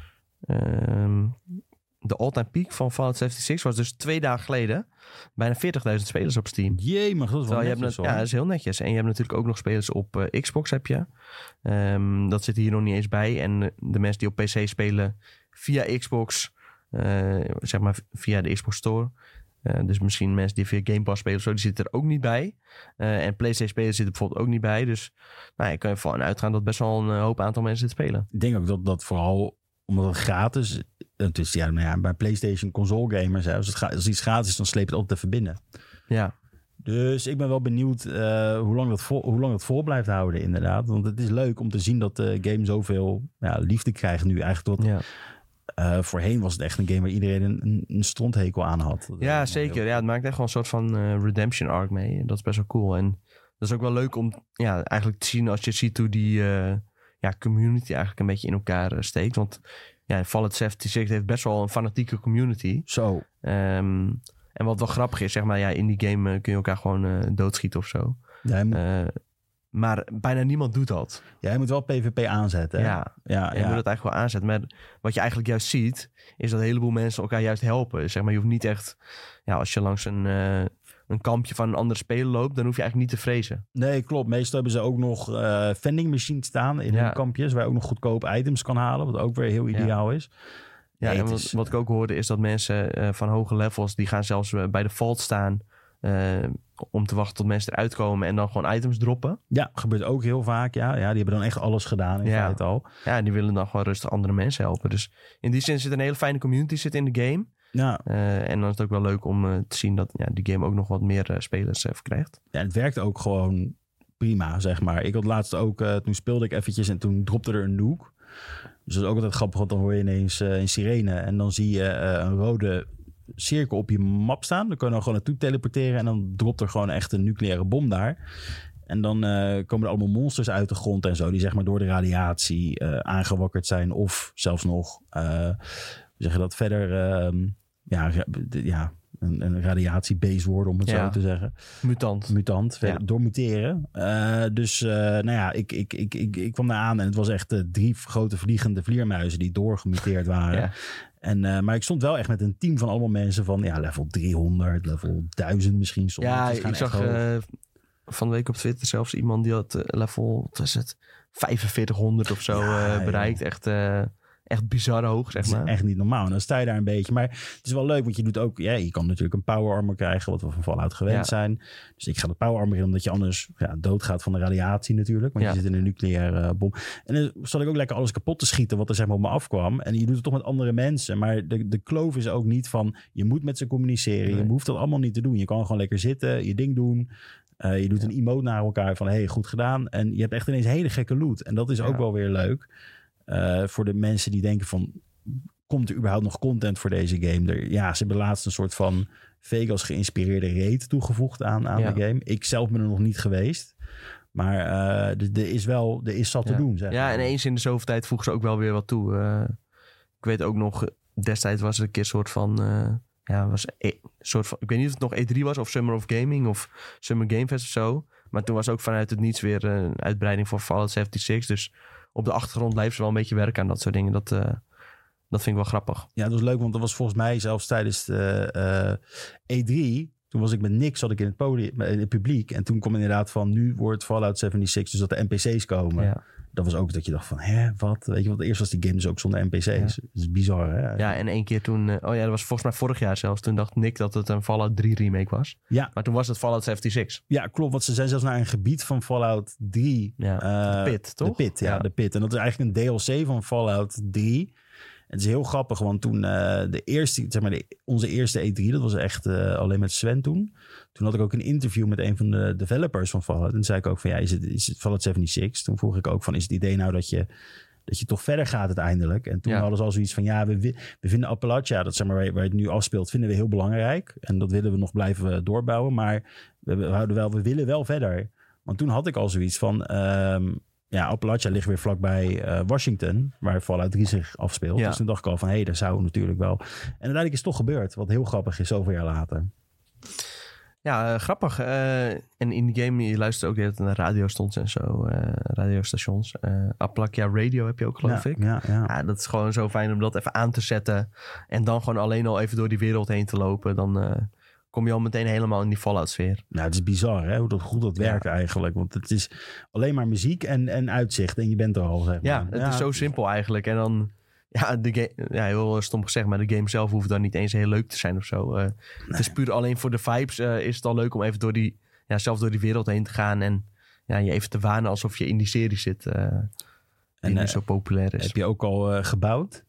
De all-time peak van Fallout 76 was dus 2 dagen geleden. Bijna 40.000 spelers op Steam.
Jee, maar dat is wel netjes, hoor.
Ja, dat is heel netjes. En je hebt natuurlijk ook nog spelers op Xbox, heb je. Dat zit hier nog niet eens bij. En de mensen die op PC spelen via Xbox, zeg maar via de Xbox Store. Dus misschien mensen die via Game Pass spelen of zo, die zitten er ook niet bij. En PlayStation spelers zitten bijvoorbeeld ook niet bij. Dus je kan ervan uitgaan dat best wel een hoop aantal mensen dit spelen.
Ik denk ook dat vooral omdat het gratis... Dus bij PlayStation console gamers... als iets gratis is, dan sleep je het altijd even binnen.
Ja.
Dus ik ben wel benieuwd hoe lang dat vol blijft houden inderdaad. Want het is leuk om te zien dat de game zoveel liefde krijgt nu. Eigenlijk voorheen was het echt een game waar iedereen een stronthekel aan had.
Ja, zeker. Ja, het maakt echt wel een soort van redemption arc mee. En dat is best wel cool. En dat is ook wel leuk om eigenlijk te zien als je ziet hoe die community eigenlijk een beetje in elkaar steekt. Want Fallout 76 heeft best wel een fanatieke community.
Zo.
En wat wel grappig is, zeg maar, in die game kun je elkaar gewoon doodschieten of zo.
Ja,
maar bijna niemand doet dat.
Ja, je moet wel PvP aanzetten. Hè?
Ja, je moet het eigenlijk wel aanzetten. Maar wat je eigenlijk juist ziet, is dat een heleboel mensen elkaar juist helpen. Zeg maar, je hoeft niet echt... als je langs een kampje van een andere speler loopt, dan hoef je eigenlijk niet te vrezen.
Nee, klopt. Meestal hebben ze ook nog vending machines staan in hun kampjes, waar je ook nog goedkoop items kan halen, wat ook weer heel ideaal is.
Ja, en wat ik ook hoorde is dat mensen van hoge levels, die gaan zelfs bij de vault staan om te wachten tot mensen eruit komen en dan gewoon items droppen.
Ja, gebeurt ook heel vaak. Ja, die hebben dan echt alles gedaan in feite al.
Ja, die willen dan gewoon rustig andere mensen helpen. Dus in die zin zit een hele fijne community in de game.
Ja.
En dan is het ook wel leuk om te zien dat die game ook nog wat meer spelers verkrijgt.
Ja, het werkt ook gewoon prima, zeg maar. Ik had laatst ook, toen speelde ik eventjes en toen dropte er een nuke. Dus dat is ook altijd grappig, want dan hoor je ineens een sirene en dan zie je een rode cirkel op je map staan. Dan kun je dan gewoon naartoe teleporteren en dan dropt er gewoon echt een nucleaire bom daar. En dan komen er allemaal monsters uit de grond en zo, die zeg maar door de radiatie aangewakkerd zijn of zelfs nog, hoe zeg je dat, verder... een radiatiebeest worden, om het zo te zeggen. Mutant, door muteren. Ik kwam daar aan en het was echt 3 grote vliegende vleermuizen die doorgemuteerd waren. Ja. Maar ik stond wel echt met een team van allemaal mensen van level 300, level 1000 misschien soms.
Ja, ik zag van de week op Twitter zelfs iemand die had level 4500 of zo bereikt. Echt echt bizar hoog, zeg maar.
Dat is echt niet normaal. En dan sta je daar een beetje. Maar het is wel leuk, want je doet ook... Ja, je kan natuurlijk een power armor krijgen, wat we van Fallout gewend zijn. Dus ik ga de power armor in, omdat je anders doodgaat van de radiatie natuurlijk. Want je zit in een nucleaire bom. En dan zat ik ook lekker alles kapot te schieten, wat er zeg maar op me afkwam. En je doet het toch met andere mensen. Maar de kloof is ook niet van, je moet met ze communiceren. Nee. Je hoeft dat allemaal niet te doen. Je kan gewoon lekker zitten, je ding doen. Je doet een emote naar elkaar van, hey, goed gedaan. En je hebt echt ineens hele gekke loot. En dat is ook wel weer leuk. Voor de mensen die denken van, komt er überhaupt nog content voor deze game? Ze hebben laatst een soort van Vegas geïnspireerde raid toegevoegd aan de game. Ik zelf ben er nog niet geweest. Maar er is zat te doen. Zeg maar.
En eens in de zoveel tijd voegen ze ook wel weer wat toe. Ik weet ook nog, destijds was het een keer een soort van... ik weet niet of het nog E3 was of Summer of Gaming of Summer Game Fest of zo. Maar toen was ook vanuit het niets weer een uitbreiding voor Fallout 76. Dus op de achtergrond blijven ze wel een beetje werken aan dat soort dingen. Dat vind ik wel grappig.
Ja, dat was leuk, want dat was volgens mij zelfs tijdens de E3... Toen was ik met Nick, zat ik in het podium, in het publiek. En toen kwam inderdaad van, nu wordt Fallout 76, dus dat de NPC's komen. Ja. Dat was ook dat je dacht van, wat? Weet je, want eerst was die game dus ook zonder NPC's. Ja. Dat is bizar, hè?
Ja, en één keer toen, dat was volgens mij vorig jaar zelfs. Toen dacht Nick dat het een Fallout 3 remake was. Ja. Maar toen was het Fallout 76.
Ja, klopt. Want ze zijn zelfs naar een gebied van Fallout 3.
Ja, de Pit, toch?
De Pit, de Pit. En dat is eigenlijk een DLC van Fallout 3. Het is heel grappig, want toen onze eerste E3, dat was echt alleen met Sven toen. Toen had ik ook een interview met een van de developers van Fallout. En toen zei ik ook van, is het Fallout 76? Toen vroeg ik ook van, is het idee nou dat je toch verder gaat uiteindelijk? En toen hadden ze al zoiets van, we vinden Appalachia, dat zeg maar waar het nu afspeelt, vinden we heel belangrijk. En dat willen we nog blijven doorbouwen. Maar we willen wel verder. Want toen had ik al zoiets van... Appalachia ligt weer vlakbij Washington, waar Fallout 3 zich afspeelt. Ja. Dus toen dacht ik al van, daar zou natuurlijk wel... En uiteindelijk is het toch gebeurd, wat heel grappig is, zoveel jaar later.
Ja, grappig. En in die game, je luistert ook naar radiostations en zo. Radiostations. Appalachia Radio heb je ook, geloof ik. Ja, dat is gewoon zo fijn om dat even aan te zetten. En dan gewoon alleen al even door die wereld heen te lopen. Dan... kom je al meteen helemaal in die Fallout-sfeer.
Nou, het is bizar, hè? Hoe dat werkt eigenlijk. Want het is alleen maar muziek en uitzicht. En je bent er al, zeg maar.
Ja, het is zo simpel eigenlijk. En dan... heel stom gezegd, maar de game zelf hoeft dan niet eens heel leuk te zijn of zo. Het is puur alleen voor de vibes is het al leuk om even zelf door die wereld heen te gaan. En je even te wanen alsof je in die serie zit. Die nu zo populair is.
Heb je ook al gebouwd?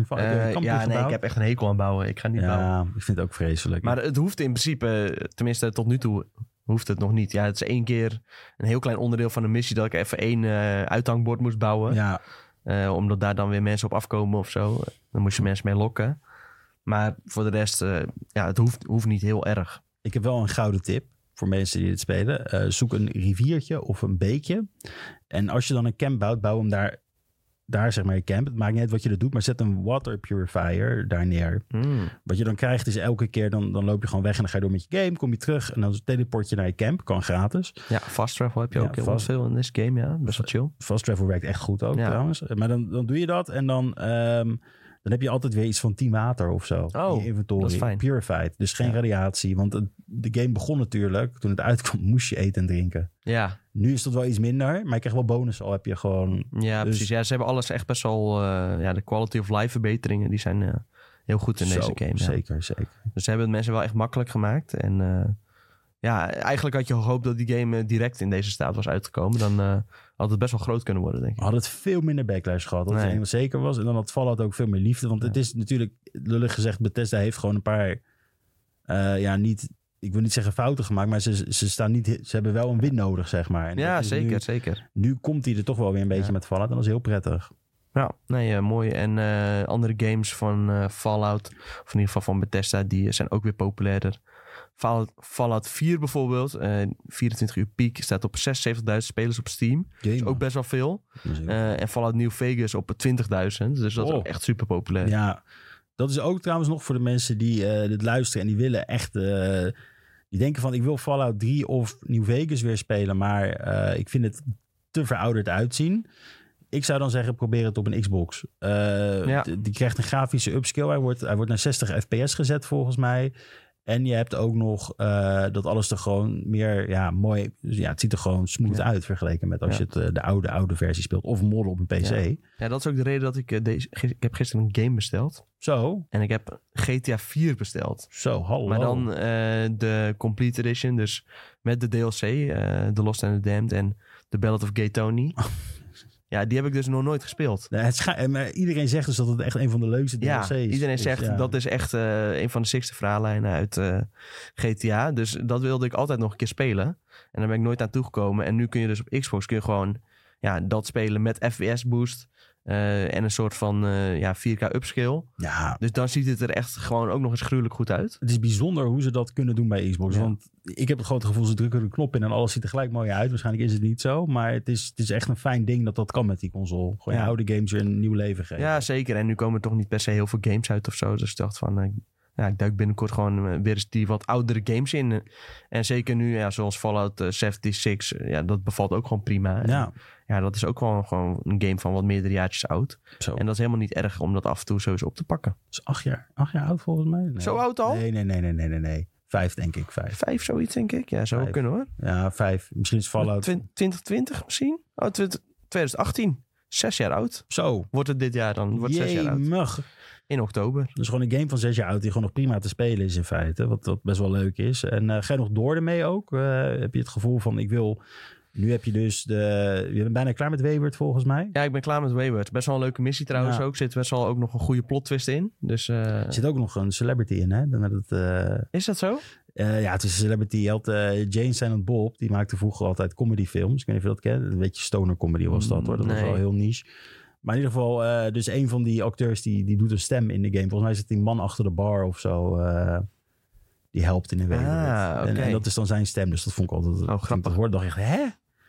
Ik heb echt een hekel aan bouwen. Ik ga niet bouwen.
Ja, ik vind het ook vreselijk.
Maar het hoeft in principe, tenminste tot nu toe, hoeft het nog niet. Ja, het is 1 keer een heel klein onderdeel van de missie dat ik even 1 uithangbord moest bouwen. Ja. Omdat daar dan weer mensen op afkomen of zo. Dan moest je mensen mee lokken. Maar voor de rest, het hoeft niet heel erg.
Ik heb wel een gouden tip voor mensen die dit spelen. Zoek een riviertje of een beekje. En als je dan een camp bouwt, bouw hem daar zeg maar je camp. Het maakt niet uit wat je er doet, maar zet een water purifier daar neer. Wat je dan krijgt is elke keer, dan loop je gewoon weg en dan ga je door met je game, kom je terug en dan teleport je naar je camp. Kan gratis.
Ja, fast travel heb je ook heel veel in deze game, ja. Best wel chill.
Fast travel werkt echt goed ook trouwens. Maar dan doe je dat en dan heb je altijd weer iets van 10 water of zo.
Oh,
in je inventory.
Dat is fijn.
Purified, dus geen radiatie. Want de game begon natuurlijk, toen het uitkwam, moest je eten en drinken. Ja. Nu is dat wel iets minder, maar je krijgt wel bonus al heb je gewoon...
Ja, precies. Ja, ze hebben alles echt best wel... de quality of life verbeteringen, die zijn heel goed in deze game.
Zeker.
Dus ze hebben het mensen wel echt makkelijk gemaakt. En eigenlijk had je gehoopt dat die game direct in deze staat was uitgekomen. Dan had het best wel groot kunnen worden, denk ik.
Had het veel minder backlash gehad, dat het zeker was. En dan had Fallout ook veel meer liefde. Want het is natuurlijk, lullig gezegd, Bethesda heeft gewoon een paar... ik wil niet zeggen fouten gemaakt, maar ze hebben wel een win nodig, zeg maar. En
zeker.
Nu komt hij er toch wel weer een beetje met Fallout en dat is heel prettig.
Ja, mooi. En andere games van Fallout, of in ieder geval van Bethesda, die zijn ook weer populairder. Fallout 4 bijvoorbeeld, 24 uur piek, staat op 76.000 spelers op Steam. Dat is ook best wel veel. En Fallout New Vegas op 20.000, dus dat is ook echt super populair.
Ja, dat is ook trouwens nog voor de mensen die dit luisteren en die willen echt... die denken van, ik wil Fallout 3 of New Vegas weer spelen, maar ik vind het te verouderd uitzien. Ik zou dan zeggen, probeer het op een Xbox. Die krijgt een grafische upscale. Hij wordt naar 60 fps gezet volgens mij. En je hebt ook nog dat alles er gewoon meer mooi... Dus ja, het ziet er gewoon smooth uit vergeleken met als je het de oude versie speelt. Of modder op een PC.
Ja, dat is ook de reden dat ik ik heb gisteren een game besteld.
Zo.
En ik heb GTA 4 besteld.
Zo, hallo.
Maar dan de Complete Edition. Dus met de DLC. The Lost and the Damned en The Ballad of Gay Tony. Ja, die heb ik dus nog nooit gespeeld.
Maar iedereen zegt dus dat het echt een van de leukste DLC's is.
Iedereen zegt dat is echt een van de sixte verhaallijnen uit GTA. Dus dat wilde ik altijd nog een keer spelen. En daar ben ik nooit aan toegekomen. En nu kun je dus op Xbox gewoon dat spelen met FPS boost. En een soort van 4K upscale.
Ja.
Dus dan ziet het er echt gewoon ook nog eens gruwelijk goed uit.
Het is bijzonder hoe ze dat kunnen doen bij Xbox. Ja. Want ik heb het grote gevoel, ze drukken een knop in en alles ziet er gelijk mooi uit. Waarschijnlijk is het niet zo. Maar het is echt een fijn ding dat kan met die console. Gewoon je oude games weer een nieuw leven geven.
Ja, zeker. En nu komen er toch niet per se heel veel games uit of zo. Dus ik dacht van... ik duik binnenkort gewoon weer eens die wat oudere games in. En zeker nu, zoals Fallout 76, dat bevalt ook gewoon prima. Ja, dat is ook gewoon een game van wat meerdere jaartjes oud.
Zo.
En dat is helemaal niet erg om dat af en toe zo eens op te pakken.
Dat is 8 jaar oud volgens mij. Nee.
Zo oud al?
Nee. 5 denk ik, 5.
5 zoiets denk ik. Ja, zou ook kunnen hoor.
Ja, 5. Misschien is Fallout...
2020 misschien? 2018. 6 jaar oud.
Zo.
Wordt het dit jaar dan? Wordt 6 jaar oud. In oktober.
Dus gewoon een game van 6 jaar oud die gewoon nog prima te spelen is in feite. Wat best wel leuk is. En ga je nog door ermee ook? Heb je het gevoel van ik wil... Nu heb je dus je bent bijna klaar met Wayward volgens mij.
Ja, ik ben klaar met Wayward. Best wel een leuke missie trouwens ook. Zit best wel ook nog een goede plot twist in. Dus,
er zit ook nog een celebrity in, hè?
Is dat zo?
Ja, het is een celebrity. Je had Jane Silent Bob. Die maakte vroeger altijd comedyfilms. Ik weet niet of je dat kent. Een beetje stoner comedy was dat hoor. Dat was wel heel niche. Maar in ieder geval, dus een van die acteurs die doet een stem in de game. Volgens mij zit die man achter de bar of zo. Die helpt in de Wayward.
Okay.
En dat is dan zijn stem. Dus dat vond ik altijd...
grappig.
Dat dacht ik echt, hè?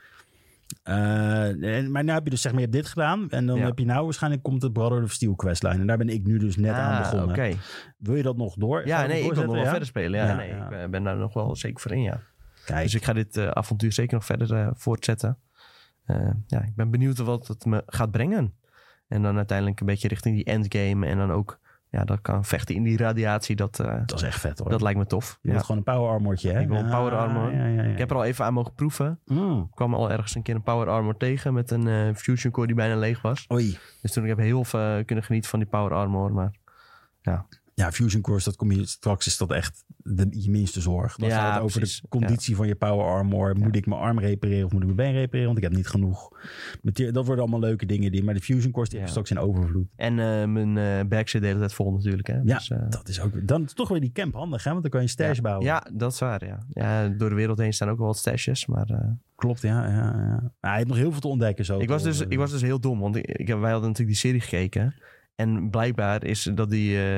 Maar nu heb je dus zeg maar, je hebt dit gedaan. En dan heb je waarschijnlijk komt de Brother of Steel questline. En daar ben ik nu dus net aan begonnen.
Okay.
Wil je dat nog door?
Ja, ik wil nog wel verder spelen. Ik ben daar nog wel zeker voor in,
Kijk.
Dus ik ga dit avontuur zeker nog verder voortzetten. Ik ben benieuwd wat het me gaat brengen. En dan uiteindelijk een beetje richting die endgame. En dan ook dat kan vechten in die radiatie. Dat
is echt vet hoor.
Dat lijkt me tof.
Je wilt gewoon een power armortje, hè?
Ik wil een power armor.
Ja.
Ik heb er al even aan mogen proeven. Ik kwam al ergens een keer een power armor tegen met een fusion core die bijna leeg was.
Oei.
Dus toen heb ik heel veel kunnen genieten van die power armor. Maar
ja, fusion cores, dat kom je straks, is dat echt je minste zorg. Dan gaat het over de conditie van je power armor. Moet ik mijn arm repareren of moet ik mijn been repareren? Want ik heb niet genoeg. Dat worden allemaal leuke dingen. Maar de fusion cores die straks in overvloed.
En mijn bag zit de hele tijd vol natuurlijk. Hè?
Ja,
dus,
dat is ook... Dan is toch weer die camp handig, hè? Want dan kan je een stash bouwen.
Ja, dat is waar, ja. Door de wereld heen staan ook wel wat stashes, maar...
Klopt, ja. Maar hij heeft nog heel veel te ontdekken. Zo
ik was dus heel dom, want wij hadden natuurlijk die serie gekeken. En blijkbaar is dat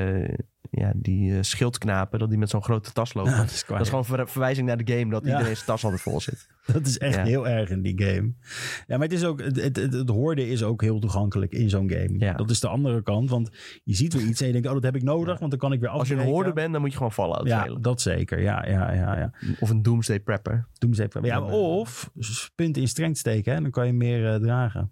die schildknapen, dat die met zo'n grote tas lopen.
Ja, dat
is gewoon verwijzing naar de game, dat iedereen zijn tas altijd vol zit.
Dat is echt heel erg in die game. Ja, maar het is ook, het hoorden is ook heel toegankelijk in zo'n game.
Ja.
Dat is de andere kant, want je ziet weer iets en je denkt, dat heb ik nodig, want dan kan ik weer afbreken.
Als je een hoorder bent, dan moet je gewoon Fallout spelen.
Ja, dat zeker. Ja.
Of een Doomsday Prepper.
Ja, of punten in strength steken, hè? Dan kan je meer dragen.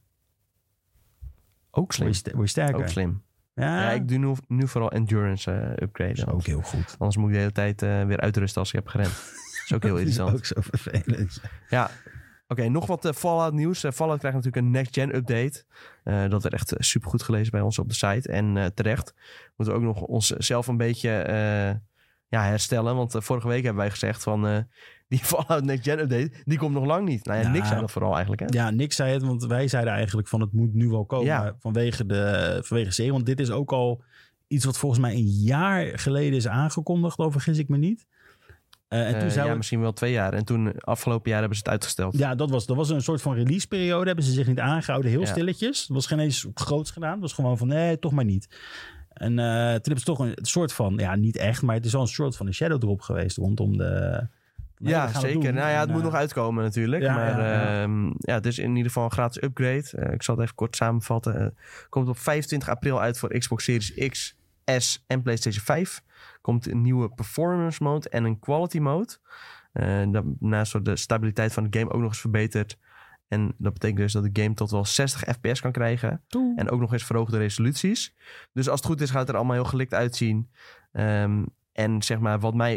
Ook slim.
Word je sterker.
Ook slim.
Ja,
ik doe nu vooral endurance upgraden.
Dat is ook heel goed.
Anders moet ik de hele tijd weer uitrusten als ik heb gerend. Dat is ook heel irritant.
Dat is ook zo vervelend.
Ja. Oké, nog wat Fallout nieuws. Fallout krijgt natuurlijk een next-gen update. Dat werd echt supergoed gelezen bij ons op de site. En terecht moeten we ook nog onszelf een beetje herstellen. Want vorige week hebben wij gezegd van... die Fallout next-gen update, die komt nog lang niet. Nou ja, Nick zei dat vooral eigenlijk. Hè?
Ja, Nick zei het, want wij zeiden eigenlijk van het moet nu wel komen vanwege de serie. Want dit is ook al iets wat volgens mij een jaar geleden is aangekondigd, vergis ik me niet. En toen
misschien wel 2 jaar. En toen afgelopen jaar hebben ze het uitgesteld.
Ja, dat was een soort van releaseperiode. Hebben ze zich niet aangehouden, heel stilletjes. Het was geen eens groots gedaan. Het was gewoon van nee, toch maar niet. En toen hebben ze toch een soort van, niet echt, maar het is wel een soort van een shadow drop geweest rondom de...
Ja, zeker. Nou ja, het moet nog uitkomen natuurlijk. Het is in ieder geval een gratis upgrade. Ik zal het even kort samenvatten. Komt op 25 april uit voor Xbox Series X, S en PlayStation 5. Komt een nieuwe performance mode en een quality mode. Daarnaast wordt de stabiliteit van de game ook nog eens verbeterd. En dat betekent dus dat de game tot wel 60 fps kan krijgen. En ook nog eens verhoogde resoluties. Dus als het goed is gaat het er allemaal heel gelikt uitzien. En zeg maar wat mij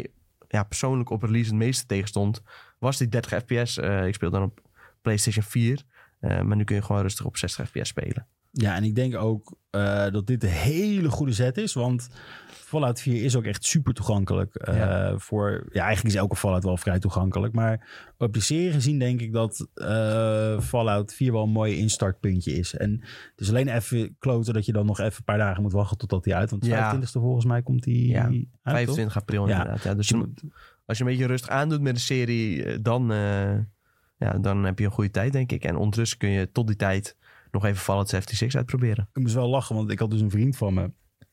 persoonlijk op release het meeste tegenstond, was die 30 fps. Ik speel dan op PlayStation 4. Maar nu kun je gewoon rustig op 60 fps spelen.
Ja, en ik denk ook dat dit een hele goede set is. Want Fallout 4 is ook echt super toegankelijk. Eigenlijk is elke Fallout wel vrij toegankelijk. Maar op de serie gezien denk ik dat Fallout 4 wel een mooi instartpuntje is. En het is alleen even kloten dat je dan nog even een paar dagen moet wachten totdat die uit. Want 25e volgens mij komt die uit,
25
toch?
april inderdaad. Ja, dus als je een beetje rustig aandoet met de serie, dan heb je een goede tijd, denk ik. En ondertussen kun je tot die tijd nog even Fallout 76 uitproberen.
Ik moest wel lachen, want ik had dus een vriend van me.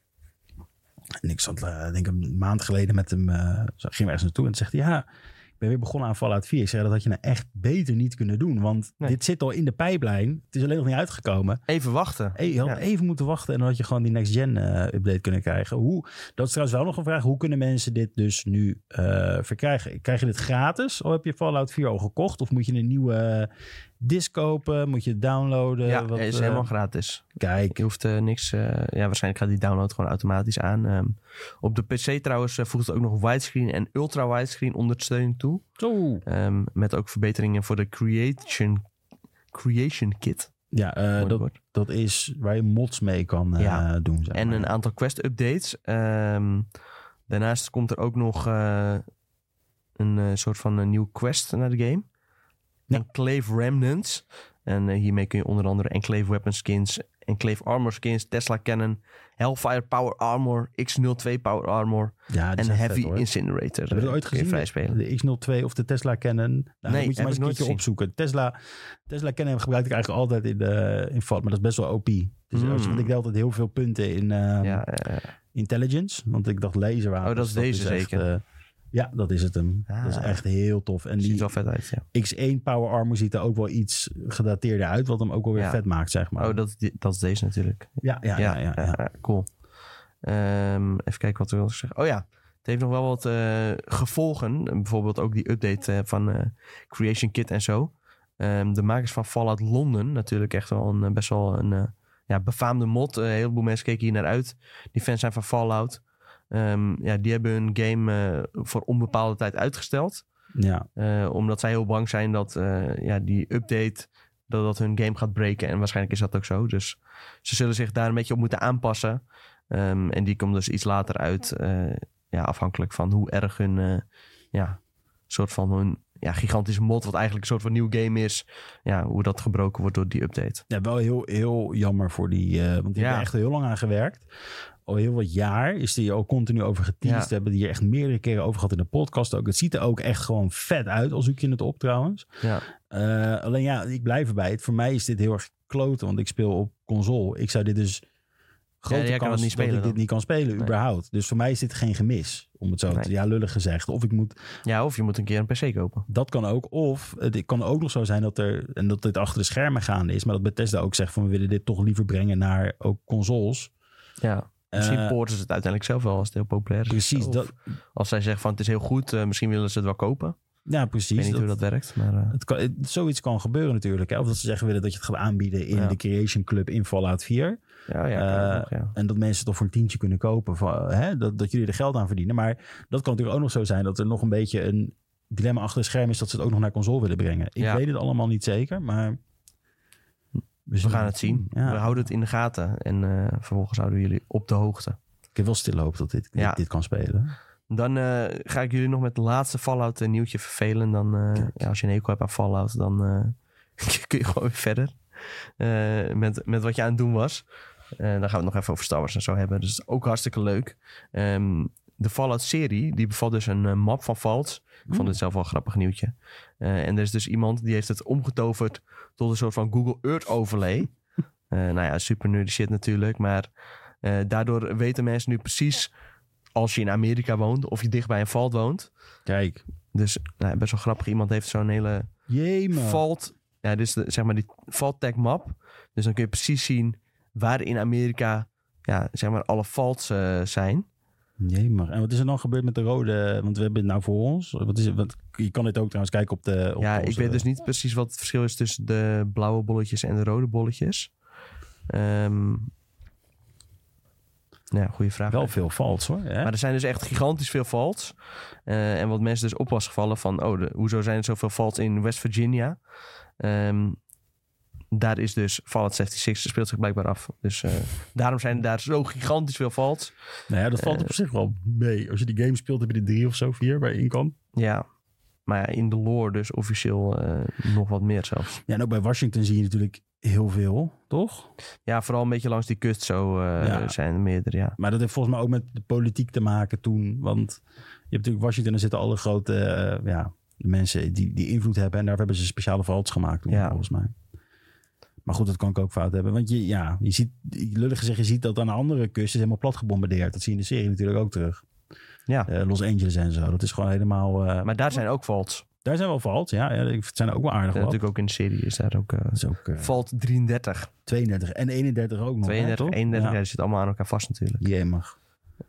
En ik zat, denk ik, een maand geleden met hem. Gingen we ergens naartoe en zegt hij, ik ben weer begonnen aan Fallout 4. Ik zeg, dat had je nou echt beter niet kunnen doen. Want dit zit al in de pijplijn. Het is alleen nog niet uitgekomen.
Even wachten.
Je had even moeten wachten en dan had je gewoon die next gen update kunnen krijgen. Dat is trouwens wel nog een vraag. Hoe kunnen mensen dit dus nu verkrijgen? Krijg je dit gratis? Of heb je Fallout 4 al gekocht? Of moet je een nieuwe disc kopen? Moet je het downloaden?
Ja, het is helemaal gratis.
Kijk.
Je hoeft niks... waarschijnlijk gaat die download gewoon automatisch aan. Op de PC trouwens voegt het ook nog widescreen en ultra widescreen ondersteuning toe.
Zo.
Met ook verbeteringen voor de Creation Kit.
Ja, dat is waar je mods mee kan doen. Zeg maar.
En een aantal quest updates. Daarnaast komt er ook nog een soort van een nieuwe quest naar de game.
Ja.
Enclave Remnants. En hiermee kun je onder andere Enclave Weapon Skins, Enclave Armor Skins, Tesla Cannon, Hellfire Power Armor, X-02 Power Armor en Heavy Incinerator.
Heb je dat ooit gezien?
Vrij spelen.
De X-02 of de Tesla Cannon?
Nee,
moet je maar eens een keertje opzoeken. Tesla Cannon gebruik ik eigenlijk altijd in Fallout, maar dat is best wel OP. Dus want ik deed altijd heel veel punten in intelligence, want ik dacht laserwapens.
Oh, dat is deze zeker.
Ja, dat is het hem. Dat is echt heel tof. En
ziet er wel vet uit, ja.
X1 Power Armor ziet er ook wel iets gedateerder uit, wat hem ook wel weer vet maakt, zeg maar.
Oh, dat is deze natuurlijk.
Ja.
Cool. Even kijken wat we willen zeggen. Oh ja, het heeft nog wel wat gevolgen. Bijvoorbeeld ook die update van Creation Kit en zo. De makers van Fallout London, natuurlijk echt wel best wel een befaamde mod. Een heleboel mensen keken hier naar uit. Die fans zijn van Fallout. Die hebben hun game voor onbepaalde tijd uitgesteld.
Ja.
Omdat zij heel bang zijn dat die update dat hun game gaat breken. En waarschijnlijk is dat ook zo. Dus ze zullen zich daar een beetje op moeten aanpassen. En die komt dus iets later uit. Afhankelijk van hoe erg hun soort van hun gigantische mod, wat eigenlijk een soort van nieuw game is. Ja, hoe dat gebroken wordt door die update.
Ja, wel heel, heel jammer voor die. Want die hebben echt heel lang aan gewerkt. Al heel wat jaar is die al continu over geteased. We hebben die hier echt meerdere keren over gehad in de podcast ook. Het ziet er ook echt gewoon vet uit, al zoek je het op trouwens.
Ja.
Alleen ik blijf erbij. Voor mij is dit heel erg kloten, want ik speel op console. Ik zou dit dus grote kans
niet spelen,
dat ik dit niet kan spelen, überhaupt. Dus voor mij is dit geen gemis, om het zo te lullig gezegd. Of je moet
een keer een PC kopen.
Dat kan ook. Of het kan ook nog zo zijn dat dit achter de schermen gaande is, maar dat Bethesda ook zegt van we willen dit toch liever brengen naar ook consoles.
Ja. Misschien porten ze het uiteindelijk zelf wel als het heel populair is.
Precies.
Als zij zeggen van het is heel goed, misschien willen ze het wel kopen.
Ja, precies.
Ik weet niet hoe dat werkt. Maar,
zoiets kan gebeuren natuurlijk. Hè? Of dat ze zeggen willen dat je het gaat aanbieden in de Creation Club in Fallout 4. En dat mensen het toch voor een tientje kunnen kopen. Dat jullie er geld aan verdienen. Maar dat kan natuurlijk ook nog zo zijn dat er nog een beetje een dilemma achter het scherm is dat ze het ook nog naar console willen brengen. Ik weet het allemaal niet zeker, maar
we gaan het zien. Ja. We houden het in de gaten. En vervolgens houden we jullie op de hoogte.
Ik heb wel stille hoop dat dit kan spelen.
Dan ga ik jullie nog met het laatste Fallout nieuwtje vervelen. Dan, als je een hekel hebt aan Fallout, dan kun je gewoon weer verder. Met wat je aan het doen was. Dan gaan we het nog even over Star Wars en zo hebben. Dus ook hartstikke leuk. De Fallout-serie, die bevat dus een map van Vaults. Ik vond het zelf wel een grappig nieuwtje. En er is dus iemand die heeft het omgetoverd tot een soort van Google Earth overlay. Super nerdy shit natuurlijk. Maar daardoor weten mensen nu precies, als je in Amerika woont of je dicht bij een vault woont.
Kijk.
Dus best wel grappig. Iemand heeft zo'n hele vault. Ja, dus zeg maar die vault tag map. Dus dan kun je precies zien waar in Amerika alle vaults zijn.
Jemig. En wat is er dan gebeurd met de rode? Want we hebben het nou voor ons. Je kan dit ook trouwens kijken op de...
Ik weet dus niet precies wat het verschil is tussen de blauwe bolletjes en de rode bolletjes. Ja, goede vraag.
Wel veel faults hoor. Hè?
Maar er zijn dus echt gigantisch veel faults. En wat mensen dus op was gevallen van... hoezo zijn er zoveel faults in West Virginia? Daar is dus Fallout 76 speelt zich blijkbaar af. Dus daarom zijn er daar zo gigantisch veel faults.
Nou ja, dat valt op zich wel mee. Als je die game speelt, heb je er 3 of zo, 4 waar je in kan.
Ja, maar ja, in de lore dus officieel nog wat meer zelfs.
Ja, en ook bij Washington zie je natuurlijk heel veel, toch?
Ja, vooral een beetje langs die kust zo zijn er meerdere, ja.
Maar dat heeft volgens mij ook met de politiek te maken toen. Want je hebt natuurlijk Washington, daar zitten alle grote mensen die invloed hebben. En daar hebben ze speciale faults gemaakt toen, volgens mij. Maar goed, dat kan ik ook fout hebben. Want je ziet, lullig gezegd, je ziet dat aan de andere kust is helemaal plat gebombardeerd. Dat zie je in de serie natuurlijk ook terug.
Ja.
Los Angeles en zo. Dat is gewoon helemaal...
maar daar zijn ook faults.
Daar zijn wel faults, ja. Het zijn er ook wel aardig wat.
Natuurlijk ook in de serie is daar ook, fault 33.
32 en 31 ook nog.
32, 31, die zit allemaal aan elkaar vast natuurlijk.
Jemig.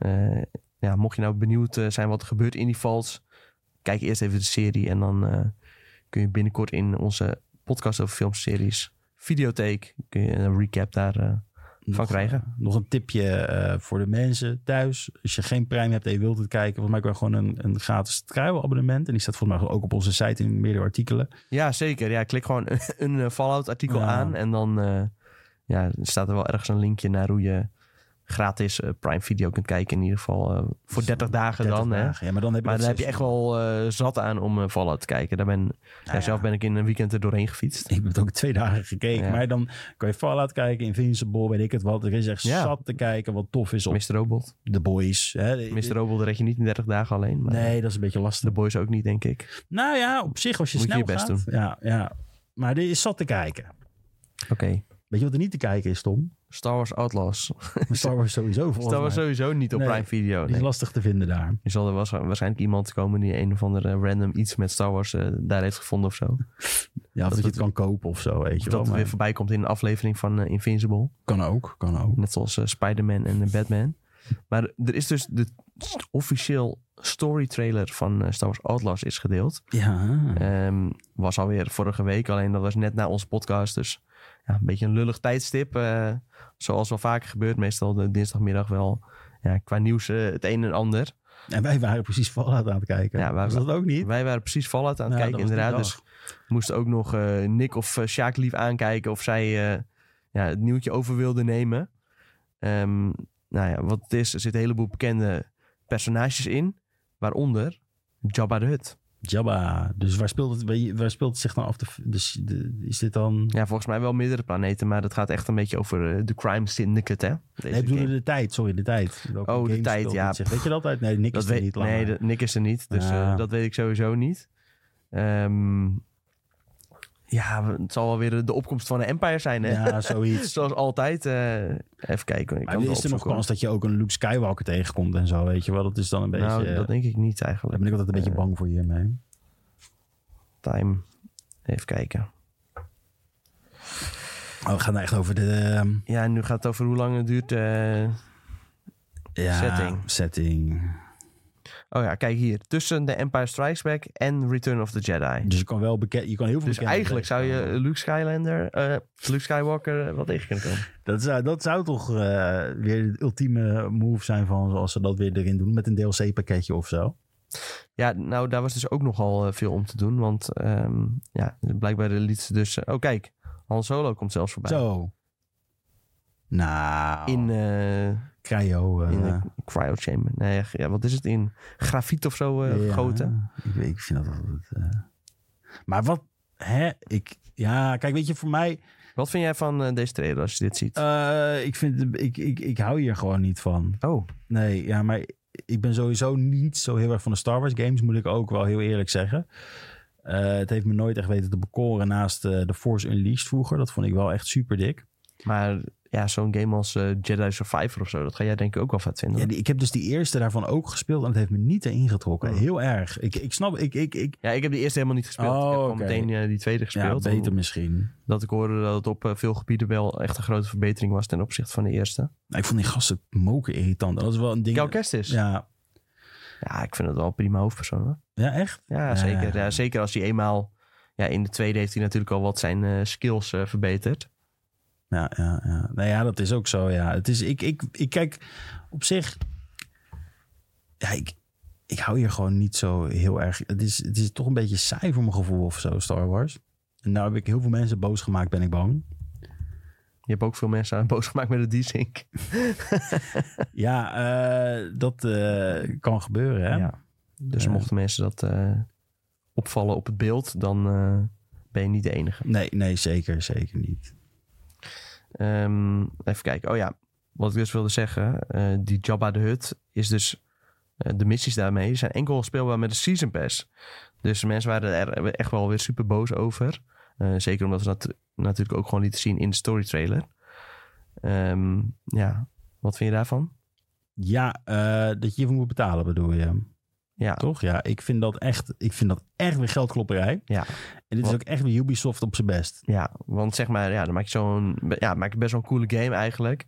Mocht je nou benieuwd zijn wat er gebeurt in die faults, kijk eerst even de serie en dan kun je binnenkort in onze podcast over filmseries Videotheek kun je een recap daarvan krijgen.
Nog een tipje voor de mensen thuis. Als je geen Prime hebt en je wilt het kijken, volgens mij kan je gewoon een gratis trial-abonnement. En die staat volgens mij ook op onze site in meerdere artikelen.
Ja, zeker. Ja, klik gewoon een Fallout-artikel aan en dan staat er wel ergens een linkje naar hoe je gratis Prime Video kunt kijken. In ieder geval voor 30 dagen
30
dan.
Dagen. Ja, maar dan heb je
echt wel zat aan om Fallout te kijken. Zelf ben ik in een weekend er doorheen gefietst.
Ik heb het ook 2 dagen gekeken. Ja. Maar dan kan je Fallout kijken, Invincible, weet ik het wat. Er is echt zat te kijken wat tof is op
Mr. Robot.
The Boys. Hè.
Mr. Robot red je niet in 30 dagen alleen. Maar
nee, dat is een beetje lastig.
The Boys ook niet, denk ik.
Nou ja, op zich als je
moet
snel
je best
gaat.
doen.
Ja. Maar er is zat te kijken.
Oké.
Weet je wat er niet te kijken is, Tom?
Star Wars Outlaws.
Star Wars sowieso.
Star Wars sowieso niet op Prime Video.
Die is lastig te vinden daar.
Er zal er waarschijnlijk iemand komen die een of andere random iets met Star Wars daar heeft gevonden of zo.
Ja, of dat je het kan kopen of zo, weet je wel.
Dat het weer voorbij komt in een aflevering van Invincible.
Kan ook.
Net zoals Spider-Man en Batman. Maar er is dus de officieel story trailer van Star Wars Outlaws is gedeeld.
Ja.
Was alweer vorige week, alleen dat was net na onze podcast. Dus ja, een beetje een lullig tijdstip. Zoals wel vaker gebeurt. Meestal de dinsdagmiddag wel qua nieuws het een en ander.
En wij waren precies Fallout aan het kijken. Ja, was dat ook niet?
Wij waren precies Fallout aan het kijken, inderdaad. Dus moesten ook nog Nick of Sjaak lief aankijken of zij het nieuwtje over wilden nemen. Wat het is, er zitten een heleboel bekende personages in. Waaronder Jabba de Hutt.
Jabba. Dus waar speelt het zich dan af? Is dit dan...
Ja, volgens mij wel meerdere planeten. Maar dat gaat echt een beetje over de crime syndicate, hè?
Nee, ik bedoel de tijd. Sorry, de tijd.
De tijd, ja.
Weet je dat uit? Nee, Nick is er niet.
Nee, Nick is er niet. Dus dat weet ik sowieso niet. Het zal wel weer de opkomst van de Empire zijn, hè?
Ja, zoiets.
Zoals altijd. Even kijken.
Maar is er nog kans dat je ook een Luke Skywalker tegenkomt en zo, weet je wel? Dat is dan een beetje...
Nou, dat denk ik niet eigenlijk.
Daar ben ik altijd een beetje bang voor hiermee.
Time. Even kijken.
We gaan echt over de...
Ja, nu gaat het over hoe lang het duurt.
Setting.
Oh ja, kijk hier. Tussen The Empire Strikes Back en Return of the Jedi.
Dus je kan heel veel
Dus eigenlijk zou je Luke Skywalker wel tegen kunnen komen.
Dat zou toch weer de ultieme move zijn van zoals ze dat weer erin doen. Met een DLC-pakketje of zo.
Ja, nou daar was dus ook nogal veel om te doen. Want blijkbaar liet ze dus... kijk, Han Solo komt zelfs voorbij.
Zo. Nou...
In
cryo.
In de cryo chamber. Nee, wat is het? In grafiet of zo gegoten?
Ik vind dat altijd... Maar wat... kijk, weet je, voor mij...
Wat vind jij van deze trailer als je dit ziet?
Ik hou hier gewoon niet van.
Oh.
Nee, ja, maar ik ben sowieso niet zo heel erg van de Star Wars games, moet ik ook wel heel eerlijk zeggen. Het heeft me nooit echt weten te bekoren naast The Force Unleashed vroeger. Dat vond ik wel echt super dik.
Maar ja, zo'n game als Jedi Survivor of zo, dat ga jij denk ik ook wel vet vinden.
Ja, ik heb dus die eerste daarvan ook gespeeld en het heeft me niet erin getrokken. Heel erg. Ik snap... Ja,
ik heb die eerste helemaal niet gespeeld. Ik heb gewoon meteen die tweede gespeeld.
Ja, beter misschien.
Dat ik hoorde dat het op veel gebieden wel echt een grote verbetering was ten opzichte van de eerste.
Nou, ik vond die gasten moken irritant. Dat is wel een ding...
Cal Kestis?
Ja.
Ja, ik vind het wel een prima hoofdpersoon, hoor.
Ja, echt?
Ja, zeker. Ja, zeker als hij eenmaal... Ja, in de tweede heeft hij natuurlijk al wat zijn skills verbeterd.
Ja. Nou ja, dat is ook zo, ja. Het is, ik kijk op zich... Ja, ik hou hier gewoon niet zo heel erg... Het is toch een beetje saai voor mijn gevoel of zo, Star Wars. En nou heb ik heel veel mensen boos gemaakt, ben ik bang.
Je hebt ook veel mensen boos gemaakt met de D-Sync.
Ja, dat kan gebeuren, hè?
Ja. Dus mochten mensen dat opvallen op het beeld, dan ben je niet de enige.
Nee, zeker niet.
Even kijken. Oh ja, wat ik dus wilde zeggen. Die Jabba de Hutt is dus... de missies daarmee zijn enkel speelbaar met de Season Pass. Dus mensen waren er echt wel weer super boos over. Zeker omdat ze dat natuurlijk ook gewoon lieten zien in de story trailer. Ja, wat vind je daarvan?
Ja, dat je hiervoor moet betalen, bedoel je?
Ja.
Toch? Ja, ik vind dat echt weer geldklopperij.
Ja.
En dit is ook echt weer Ubisoft op zijn best.
Ja, want zeg maar, dan maak je best wel een coole game eigenlijk.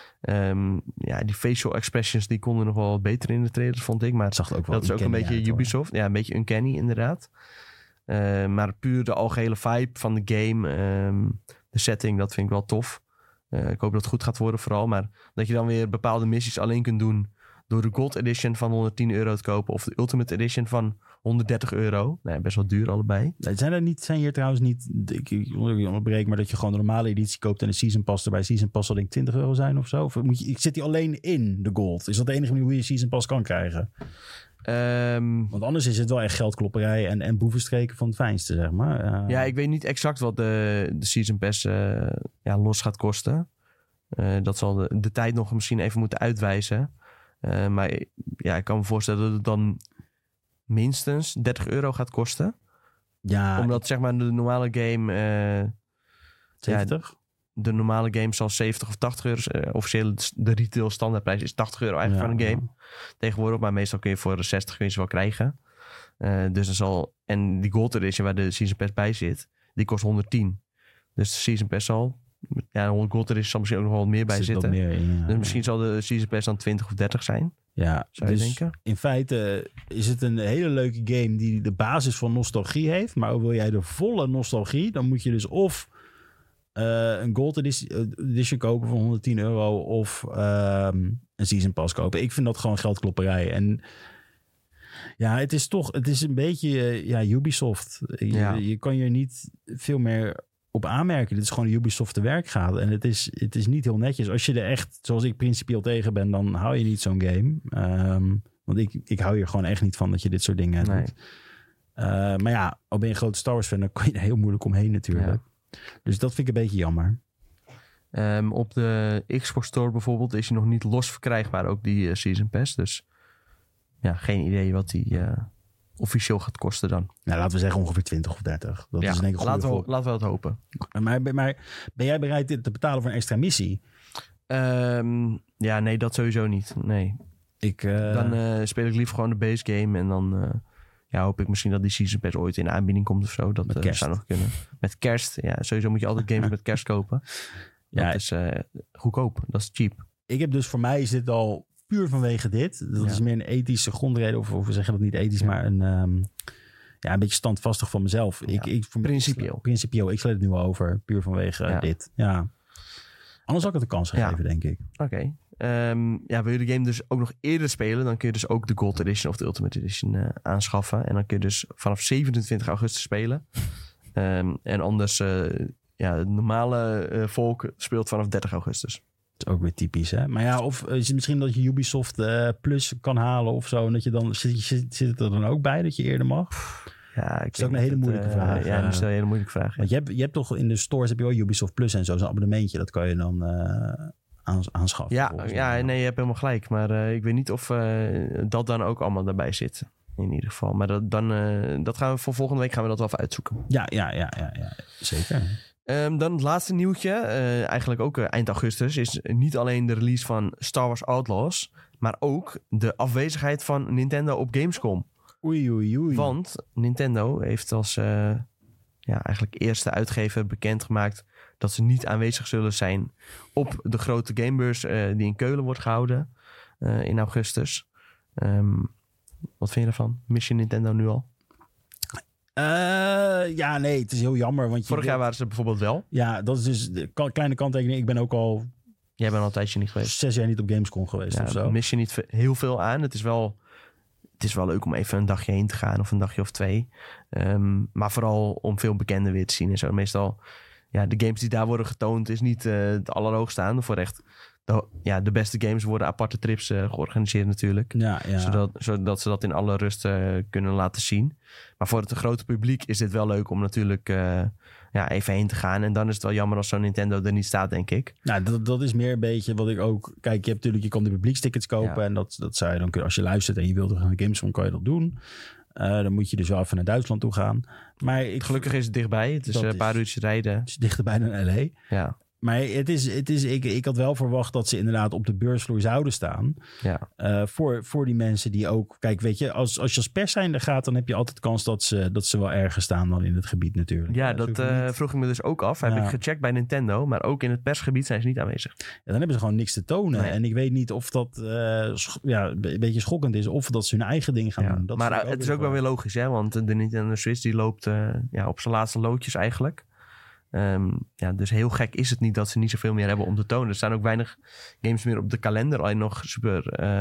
Die facial expressions die konden nog wel beter in de trailers, vond ik. Maar
het zag ook wel
dat is ook een beetje uit, Ubisoft. Hoor. Ja, een beetje uncanny inderdaad. Maar puur de algehele vibe van de game, de setting, dat vind ik wel tof. Ik hoop dat het goed gaat worden vooral. Maar dat je dan weer bepaalde missies alleen kunt doen door de Gold Edition van €110 te kopen of de Ultimate Edition van €130. Nee, best wel duur allebei.
Zijn hier trouwens niet, ik onderbreek, maar dat je gewoon de normale editie koopt en de Season Pass erbij. Season Pass zal denk ik €20 zijn of zo. Of zit die alleen in de Gold? Is dat de enige manier hoe je Season Pass kan krijgen? Want anders is het wel echt geldklopperij en boevenstreken van het fijnste, zeg maar.
Ja, ik weet niet exact wat de Season Pass los gaat kosten. Dat zal de tijd nog misschien even moeten uitwijzen. Maar ja, ik kan me voorstellen dat het dan minstens €30 gaat kosten.
Ja.
Omdat zeg maar de normale game...
70?
De normale game zal €70 of €80. Officieel de retail standaardprijs is €80 eigenlijk van een game. Tegenwoordig, maar meestal kun je voor €60 wel krijgen. Dus dan zal... En die Gold Edition waar de Season Pass bij zit, die kost €110. Dus de Season Pass zal... Ja, de Gold Edition zal misschien ook nog wel meer bij zitten. Dus misschien zal de Season Pass dan 20 of 30 zijn.
Ja,
zou je denken?
In feite is het een hele leuke game die de basis van nostalgie heeft. Maar ook wil jij de volle nostalgie, dan moet je dus of een Gold Edition kopen van €110 of een Season Pass kopen. Ik vind dat gewoon geldklopperij. En ja, het is een beetje Ubisoft. Je kan je niet veel meer op aanmerken. Dit is gewoon Ubisoft te werk gaat. En het is niet heel netjes. Als je er echt, zoals ik principieel tegen ben, dan hou je niet zo'n game. Want ik hou hier gewoon echt niet van dat je dit soort dingen doet. Maar ja, al ben je een grote Star Wars fan, dan kan je er heel moeilijk omheen natuurlijk. Ja. Dus dat vind ik een beetje jammer.
Op de Xbox Store bijvoorbeeld is hij nog niet los verkrijgbaar, ook die Season Pass. Dus ja, geen idee wat die officieel gaat kosten dan.
Nou, laten we zeggen ongeveer 20 of 30. Dat is denk ik
laten we het hopen.
Maar ben jij bereid dit te betalen voor een extra missie?
Ja, nee, dat sowieso niet. Nee. Dan speel ik liever gewoon de base game en dan hoop ik misschien dat die Season Pass ooit in de aanbieding komt of zo. Dat zou nog kunnen. Met kerst, ja, sowieso moet je altijd games met kerst kopen. Dat is goedkoop, dat is cheap.
Ik heb dus, voor mij is dit al puur vanwege dit. Dat is meer een ethische grondreden, of we zeggen dat niet ethisch, maar een beetje standvastig van mezelf. Principieel. Ik stel het nu over, puur vanwege dit. Ja. Anders had ik het de kans gegeven, denk ik.
Oké. Wil je de game dus ook nog eerder spelen, dan kun je dus ook de Gold Edition of de Ultimate Edition aanschaffen. En dan kun je dus vanaf 27 augustus spelen. En anders, het normale volk speelt vanaf 30 augustus.
Dat is ook weer typisch, hè? Maar ja, of is het misschien dat je Ubisoft Plus kan halen of zo, en dat je dan zit het er dan ook bij dat je eerder mag?
Ja,
dat is ook een hele moeilijke vraag.
Ja, dat is een hele moeilijke vraag.
Want je hebt toch in de stores heb je wel Ubisoft Plus en zo, zo'n abonnementje, dat kan je dan aanschaffen.
Ja, nee, je hebt helemaal gelijk. Maar ik weet niet of dat dan ook allemaal daarbij zit. In ieder geval. Maar dat gaan we voor volgende week wel even uitzoeken.
Ja, zeker.
Dan het laatste nieuwtje, eigenlijk ook eind augustus, is niet alleen de release van Star Wars Outlaws, maar ook de afwezigheid van Nintendo op Gamescom.
Oei.
Want Nintendo heeft als eigenlijk eerste uitgever bekendgemaakt dat ze niet aanwezig zullen zijn op de grote gamebeurs die in Keulen wordt gehouden in augustus. Wat vind je ervan? Mis je Nintendo nu al?
Ja, nee, het is heel jammer. Want
Vorig jaar waren ze bijvoorbeeld wel.
Ja, dat is dus de kleine kanttekening. Ik ben ook al...
Jij bent al een tijdje niet geweest.
6 jaar niet op Gamescom geweest of zo.
Mis je niet heel veel aan. Het is wel leuk om even een dagje heen te gaan of een dagje of 2. Maar vooral om veel bekenden weer te zien en zo. Meestal, de games die daar worden getoond is niet het allerhoogste aan. Voor echt de beste games worden aparte trips georganiseerd natuurlijk.
Ja.
Zodat ze dat in alle rust kunnen laten zien. Maar voor het grote publiek is dit wel leuk om natuurlijk even heen te gaan. En dan is het wel jammer als zo'n Nintendo er niet staat, denk ik.
Nou, dat is meer een beetje wat ik ook... Kijk, je kan de publiekstickets kopen. En dat zou je dan kunnen... Als je luistert en je wilt gaan naar Gamescom, kan je dat doen. Dan moet je dus wel even naar Duitsland toe gaan. Maar
Gelukkig is het dichtbij. Het is een paar uurtjes rijden.
Het is dichterbij dan LA.
Ja.
Maar ik had wel verwacht dat ze inderdaad op de beursvloer zouden staan.
Ja.
Voor die mensen die ook... Kijk, weet je, als je als pers zijnde gaat... dan heb je altijd kans dat ze wel erger staan dan in het gebied natuurlijk.
Ja, dat vroeg ik me dus ook af. Heb ik gecheckt bij Nintendo. Maar ook in het persgebied zijn ze niet aanwezig.
Ja, dan hebben ze gewoon niks te tonen. Nee. En ik weet niet of dat een beetje schokkend is... of dat ze hun eigen ding gaan doen. Dat
maar het is ook wel weer logisch, hè? Want de Nintendo Switch die loopt op zijn laatste loodjes eigenlijk. Dus heel gek is het niet dat ze niet zoveel meer hebben om te tonen. Er staan ook weinig games meer op de kalender. Alleen nog Super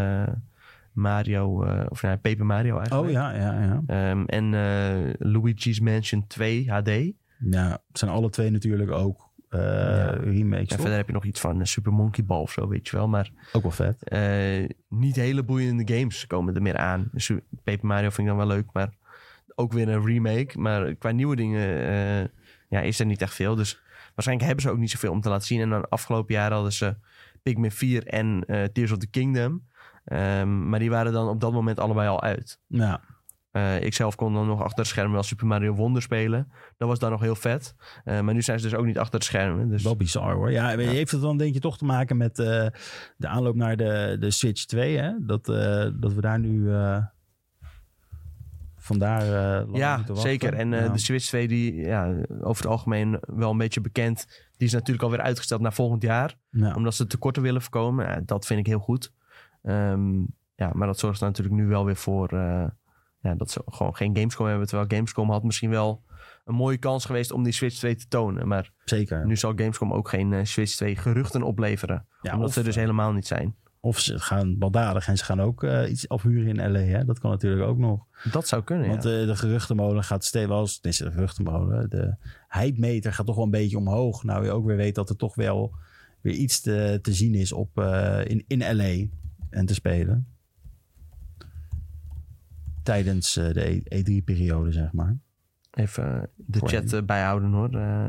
Mario, Paper Mario eigenlijk.
Oh ja.
En Luigi's Mansion 2 HD.
Ja, het zijn alle twee natuurlijk ook remakes.
En verder heb je nog iets van Super Monkey Ball of zo, weet je wel. Maar
ook wel vet.
Niet hele boeiende games komen er meer aan. Paper Mario vind ik dan wel leuk, maar ook weer een remake. Maar qua nieuwe dingen... is er niet echt veel. Dus waarschijnlijk hebben ze ook niet zoveel om te laten zien. En dan afgelopen jaar hadden ze Pikmin 4 en Tears of the Kingdom. Maar die waren dan op dat moment allebei al uit.
Ja.
Ik zelf kon dan nog achter het scherm wel Super Mario Wonder spelen. Dat was dan nog heel vet. Maar nu zijn ze dus ook niet achter het scherm. Dus...
Wel bizar hoor. Ja, heeft het dan denk je toch te maken met de aanloop naar de Switch 2? Hè? Dat we daar nu... Vandaar
zeker. En de Switch 2 die over het algemeen wel een beetje bekend. Die is natuurlijk alweer uitgesteld naar volgend jaar. Ja. Omdat ze tekorten willen voorkomen. Dat vind ik heel goed. Maar dat zorgt er natuurlijk nu wel weer voor... dat ze gewoon geen Gamescom hebben. Terwijl Gamescom had misschien wel een mooie kans geweest om die Switch 2 te tonen. Maar
zeker.
Nu zal Gamescom ook geen Switch 2 geruchten opleveren. Omdat ze dus helemaal niet zijn.
Of ze gaan baldadig en ze gaan ook iets afhuren in LA. Hè? Dat kan natuurlijk ook nog.
Dat zou kunnen,
Want de geruchtenmolen gaat steeds wel... De geruchtenmolen, de hypemeter gaat toch wel een beetje omhoog. Nou, je ook weer weet dat er toch wel weer iets te zien is in LA en te spelen. Tijdens de E3-periode, zeg maar.
Even de chat bijhouden, hoor.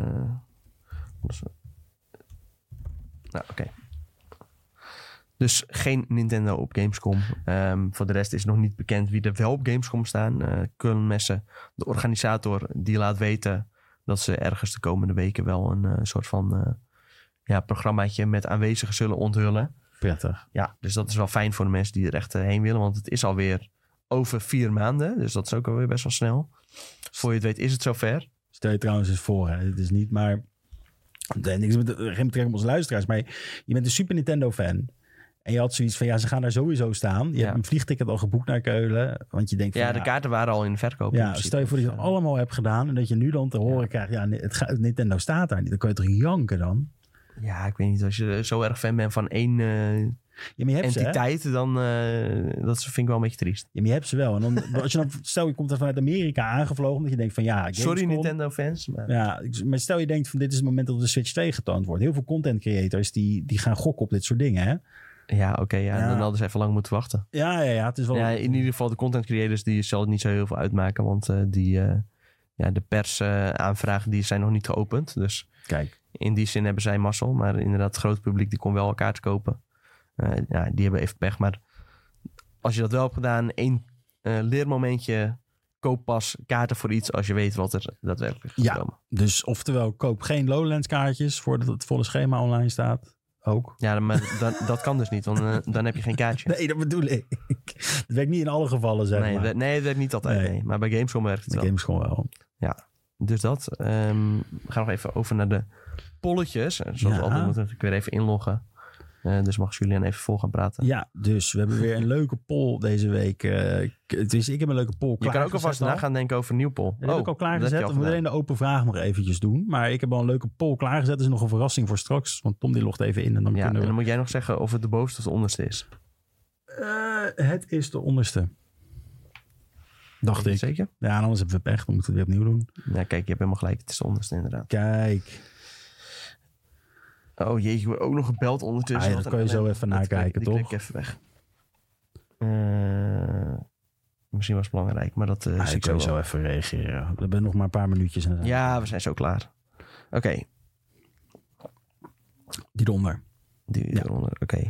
Oké. Dus geen Nintendo op Gamescom. Voor de rest is nog niet bekend wie er wel op Gamescom staan. Cullen Messe, de organisator, die laat weten dat ze ergens de komende weken wel een soort van programmaatje met aanwezigen zullen onthullen.
Prettig.
Ja, dus dat is wel fijn voor de mensen die er echt heen willen. Want het is alweer over 4 maanden. Dus dat is ook alweer best wel snel. Voor je het weet is het zover.
Stel je trouwens eens voor. Hè? Het is niet maar... Niks met geen betrekking op onze luisteraars. Maar je bent een Super Nintendo fan. En je had zoiets van, ze gaan daar sowieso staan. Je hebt een vliegticket al geboekt naar Keulen. Want je denkt van,
de kaarten waren al in de verkoop.
Ja, stel je voor dat je het allemaal hebt gedaan. En dat je nu dan te horen krijgt, Nintendo staat daar niet. Dan kan je toch janken dan?
Ja, ik weet niet. Als je zo erg fan bent van één entiteit, dan dat vind ik wel een beetje triest.
Ja, maar je hebt ze wel. En dan, stel je komt er vanuit Amerika aangevlogen. Dat je denkt van, Gamescom,
sorry Nintendo fans. Maar...
Ja, maar stel je denkt van, dit is het moment dat de Switch 2 getoond wordt. Heel veel content creators die gaan gokken op dit soort dingen, hè?
Ja, oké. Dan hadden ze even lang moeten wachten.
Ja, het is wel...
Ja, in ieder geval de content creators, die zal het niet zo heel veel uitmaken. Want de pers aanvragen, die zijn nog niet geopend. Dus
kijk,
in die zin hebben zij mazzel. Maar inderdaad, het grote publiek, die kon wel kaart kopen. Die hebben even pech. Maar als je dat wel hebt gedaan, 1 leermomentje, koop pas kaarten voor iets als je weet wat er daadwerkelijk gaat komen.
Dus oftewel, koop geen Lowlands kaartjes voordat het volle schema online staat. Ook.
Ja, maar dat kan dus niet, want dan heb je geen kaartje.
Nee, dat bedoel ik. Dat werkt niet in alle gevallen, zeg maar.
Nee, dat werkt niet altijd. Nee. Maar bij Gamescom werkt het wel.
Bij Gamescom wel.
Ja, dus dat. We gaan nog even over naar de polletjes. Zoals altijd moeten we weer even inloggen. Dus mag Julian even vol gaan praten.
Ja, dus we hebben weer een leuke poll deze week. Dus ik heb een leuke poll klaar.
Je kan ook alvast na gaan denken over een nieuw poll.
Dat heb ik al klaargezet. We moeten alleen de open vraag nog eventjes doen. Maar ik heb al een leuke poll klaargezet. Dat is nog een verrassing voor straks. Want Tom die logt even in. En dan kunnen we...
en dan moet jij nog zeggen of het de bovenste of de onderste is.
Het is de onderste. Dacht ik.
Zeker?
Ja, anders hebben we pech. Dan moeten we het weer opnieuw doen.
Ja, kijk, je hebt helemaal gelijk. Het is de onderste inderdaad.
Kijk.
Oh jeetje, je wordt ook nog gebeld ondertussen.
Dat kan je zo even nakijken, toch?
Die klik even weg. Misschien was het belangrijk, maar dat zie ik
kan je zo even reageren. We hebben nog maar een paar minuutjes.
Ja, we zijn zo klaar. Oké.
Die eronder.
Die eronder, oké.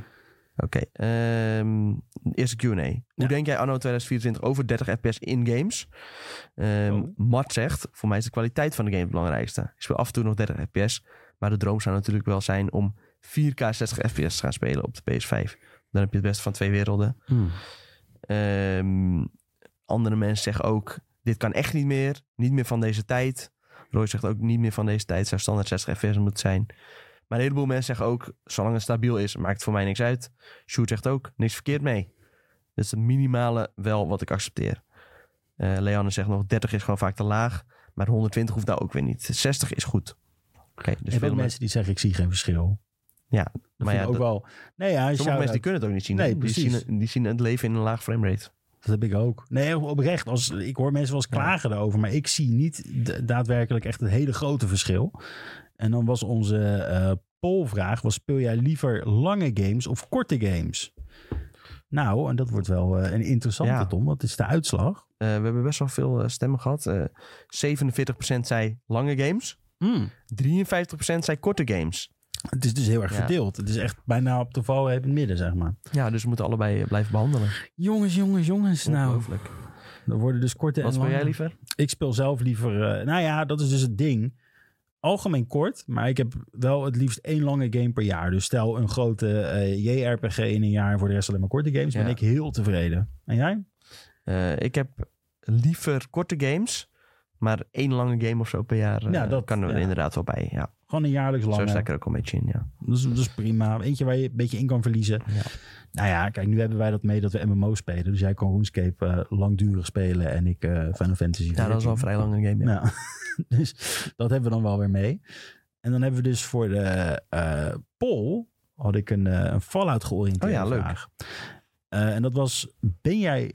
Eerste Q&A. Hoe denk jij anno 2024 over 30 fps in games? Mart zegt, voor mij is de kwaliteit van de game het belangrijkste. Ik speel af en toe nog 30 fps, maar de droom zou natuurlijk wel zijn om 4K 60 fps te gaan spelen op de PS5. Dan heb je het beste van twee werelden. Andere mensen zeggen ook, dit kan echt niet meer. Niet meer van deze tijd. Roy zegt ook, niet meer van deze tijd. Zou standaard 60 fps moeten zijn. Maar een heleboel mensen zeggen ook, zolang het stabiel is, maakt het voor mij niks uit. Sjoerd zegt ook, niks verkeerd mee. Dat is het minimale wel wat ik accepteer. Leanne zegt nog, 30 is gewoon vaak te laag. Maar 120 hoeft nou ook weer niet. 60 is goed. Dus
veel mensen die zeggen, ik zie geen verschil.
Ja,
maar ja, ook wel. Nee, ja,
sommige mensen die kunnen het ook niet zien.
Nee,
die zien het leven in een laag framerate.
Dat heb ik ook. Nee, oprecht. Ik hoor mensen wel eens klagen daarover. Maar ik zie niet daadwerkelijk echt het hele grote verschil. En dan was onze pollvraag, speel jij liever lange games of korte games? Nou, en dat wordt wel een interessante, Tom. Wat is de uitslag?
We hebben best wel veel stemmen gehad. 47% zei lange games. 53% zei korte games.
Het is dus heel erg verdeeld. Het is echt bijna op de valreep in het midden, zeg maar.
Ja, dus we moeten allebei blijven behandelen.
Jongens. Nou, er worden dus korte en lange.
Wat speel jij liever?
Ik speel zelf liever... dat is dus het ding. Algemeen kort, maar ik heb wel het liefst 1 lange game per jaar. Dus stel een grote JRPG in een jaar en voor de rest alleen maar korte games. Ben ik heel tevreden. En jij?
Ik heb liever korte games, maar 1 lange game of zo per jaar dat kan er inderdaad wel bij. Ja.
Gewoon een jaarlijks lange.
Zo sta ik er ook een beetje in, ja.
Dat is prima. Eentje waar je een beetje in kan verliezen. Ja. Nou ja, kijk, nu hebben wij dat mee dat we MMO spelen. Dus jij kan RuneScape langdurig spelen en ik Final Fantasy.
Ja, dat is wel een vrij lange game.
Ja. Dus dat hebben we dan wel weer mee. En dan hebben we dus voor de poll had ik een Fallout georiënteerde vraag. En dat was, ben jij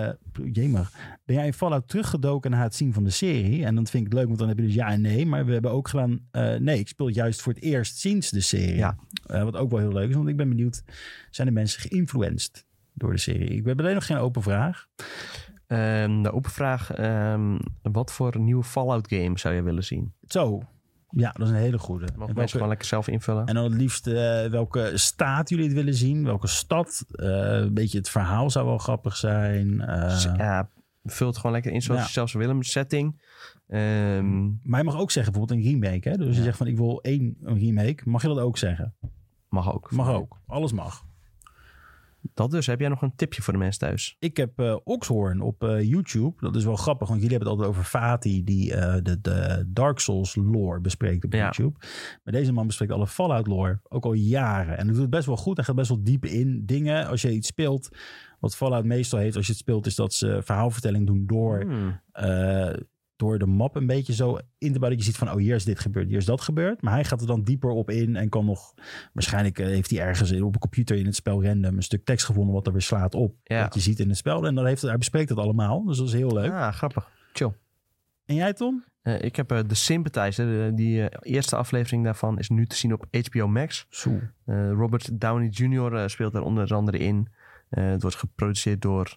in Fallout teruggedoken na het zien van de serie? En dat vind ik leuk, want dan heb je dus ja en nee. Maar we hebben ook gedaan, nee, ik speel juist voor het eerst sinds de serie. Ja. Wat ook wel heel leuk is, want ik ben benieuwd, zijn de mensen geïnfluenced door de serie? Ik heb alleen nog geen open vraag.
De open vraag, wat voor nieuwe Fallout game zou je willen zien?
Zo. Ja, dat is een hele goede.
Mogen mensen gewoon lekker zelf invullen.
En dan het liefst welke staat jullie het willen zien. Welke stad. Een beetje het verhaal zou wel grappig zijn.
Vul het gewoon lekker in zoals je zelfs wil. Setting.
Maar je mag ook zeggen bijvoorbeeld een remake. Hè? Dus als je zegt van ik wil een remake. Mag je dat ook zeggen?
Mag ook.
Mag ook. Alles mag.
Dat dus. Heb jij nog een tipje voor de mensen thuis?
Ik heb Oxhorn op YouTube. Dat is wel grappig, want jullie hebben het altijd over Fatih die de Dark Souls lore bespreekt op YouTube. Maar deze man bespreekt alle Fallout lore, ook al jaren. En hij doet het best wel goed. Hij gaat best wel diep in dingen. Als je iets speelt, wat Fallout meestal heeft als je het speelt, is dat ze verhaalvertelling doen door de map een beetje zo in te bouwen. Dat je ziet van, hier is dit gebeurd, hier is dat gebeurd. Maar hij gaat er dan dieper op in en kan nog... Waarschijnlijk heeft hij ergens op een computer in het spel random een stuk tekst gevonden wat er weer slaat op. Wat je ziet in het spel. En dan hij bespreekt het allemaal. Dus dat is heel leuk.
Ah, grappig. Chill.
En jij, Tom?
Ik heb The Sympathizer. Die eerste aflevering daarvan is nu te zien op HBO Max. Robert Downey Jr. Speelt daar onder andere in. Het wordt geproduceerd door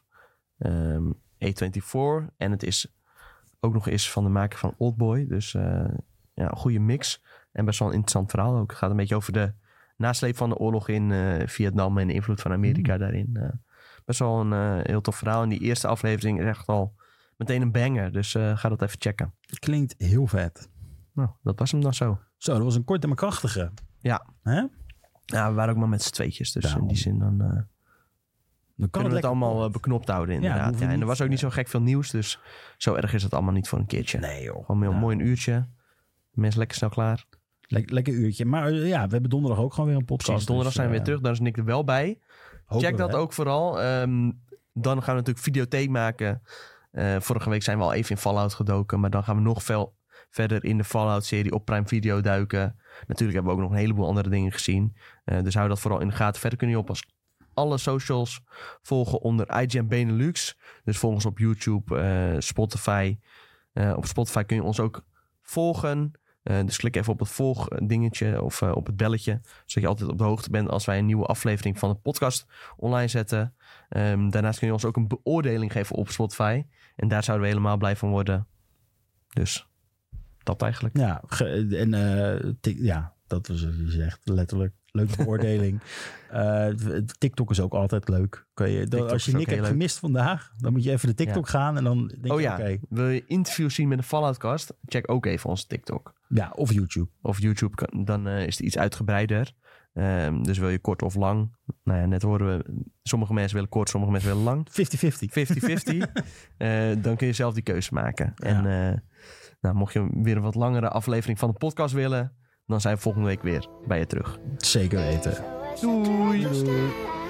A24. En het is ook nog eens van de maker van Oldboy. Dus een goede mix. En best wel een interessant verhaal ook. Het gaat een beetje over de nasleep van de oorlog in Vietnam en de invloed van Amerika daarin. Best wel een heel tof verhaal. En die eerste aflevering is echt al meteen een banger. Dus ga dat even checken.
Klinkt heel vet.
Nou, dat was hem dan zo.
Zo, dat was een korte maar krachtige.
Ja.
Hè?
Ja, we waren ook maar met z'n tweetjes. Dus in die zin dan kunnen we het allemaal beknopt houden inderdaad. En er was ook niet zo gek veel nieuws. Dus zo erg is het allemaal niet voor een keertje.
Nee joh.
Gewoon een mooi uurtje. Mensen lekker snel klaar.
Lekker uurtje. Maar we hebben donderdag ook gewoon weer een podcast.
Precies, donderdag zijn we weer terug. Dan is Nick er wel bij. Check dat ook vooral. Dan gaan we natuurlijk videotheek maken. Vorige week zijn we al even in Fallout gedoken. Maar dan gaan we nog veel verder in de Fallout-serie op Prime Video duiken. Natuurlijk hebben we ook nog een heleboel andere dingen gezien. Dus hou dat vooral in de gaten. Verder kun je op alle socials volgen onder IGN Benelux. Dus volg ons op YouTube, Spotify. Op Spotify kun je ons ook volgen. Dus klik even op het volgdingetje of op het belletje. Zodat je altijd op de hoogte bent als wij een nieuwe aflevering van de podcast online zetten. Daarnaast kun je ons ook een beoordeling geven op Spotify. En daar zouden we helemaal blij van worden. Dus dat eigenlijk.
Ja, dat was wat je zegt. Letterlijk. Leuke beoordeling. TikTok is ook altijd leuk. Als je Nick hebt gemist vandaag, dan moet je even de TikTok gaan en dan denk je oké.
Wil je interviews zien met een Falloutcast? Check ook even onze TikTok.
Ja, of YouTube.
Of YouTube, dan is het iets uitgebreider. Dus wil je kort of lang? Nou ja, net horen we, sommige mensen willen kort, sommige mensen willen lang.
50-50.
Dan kun je zelf die keuze maken.
Ja.
En mocht je weer een wat langere aflevering van de podcast willen, dan zijn we volgende week weer bij je terug.
Zeker weten.
Doei!
Doei.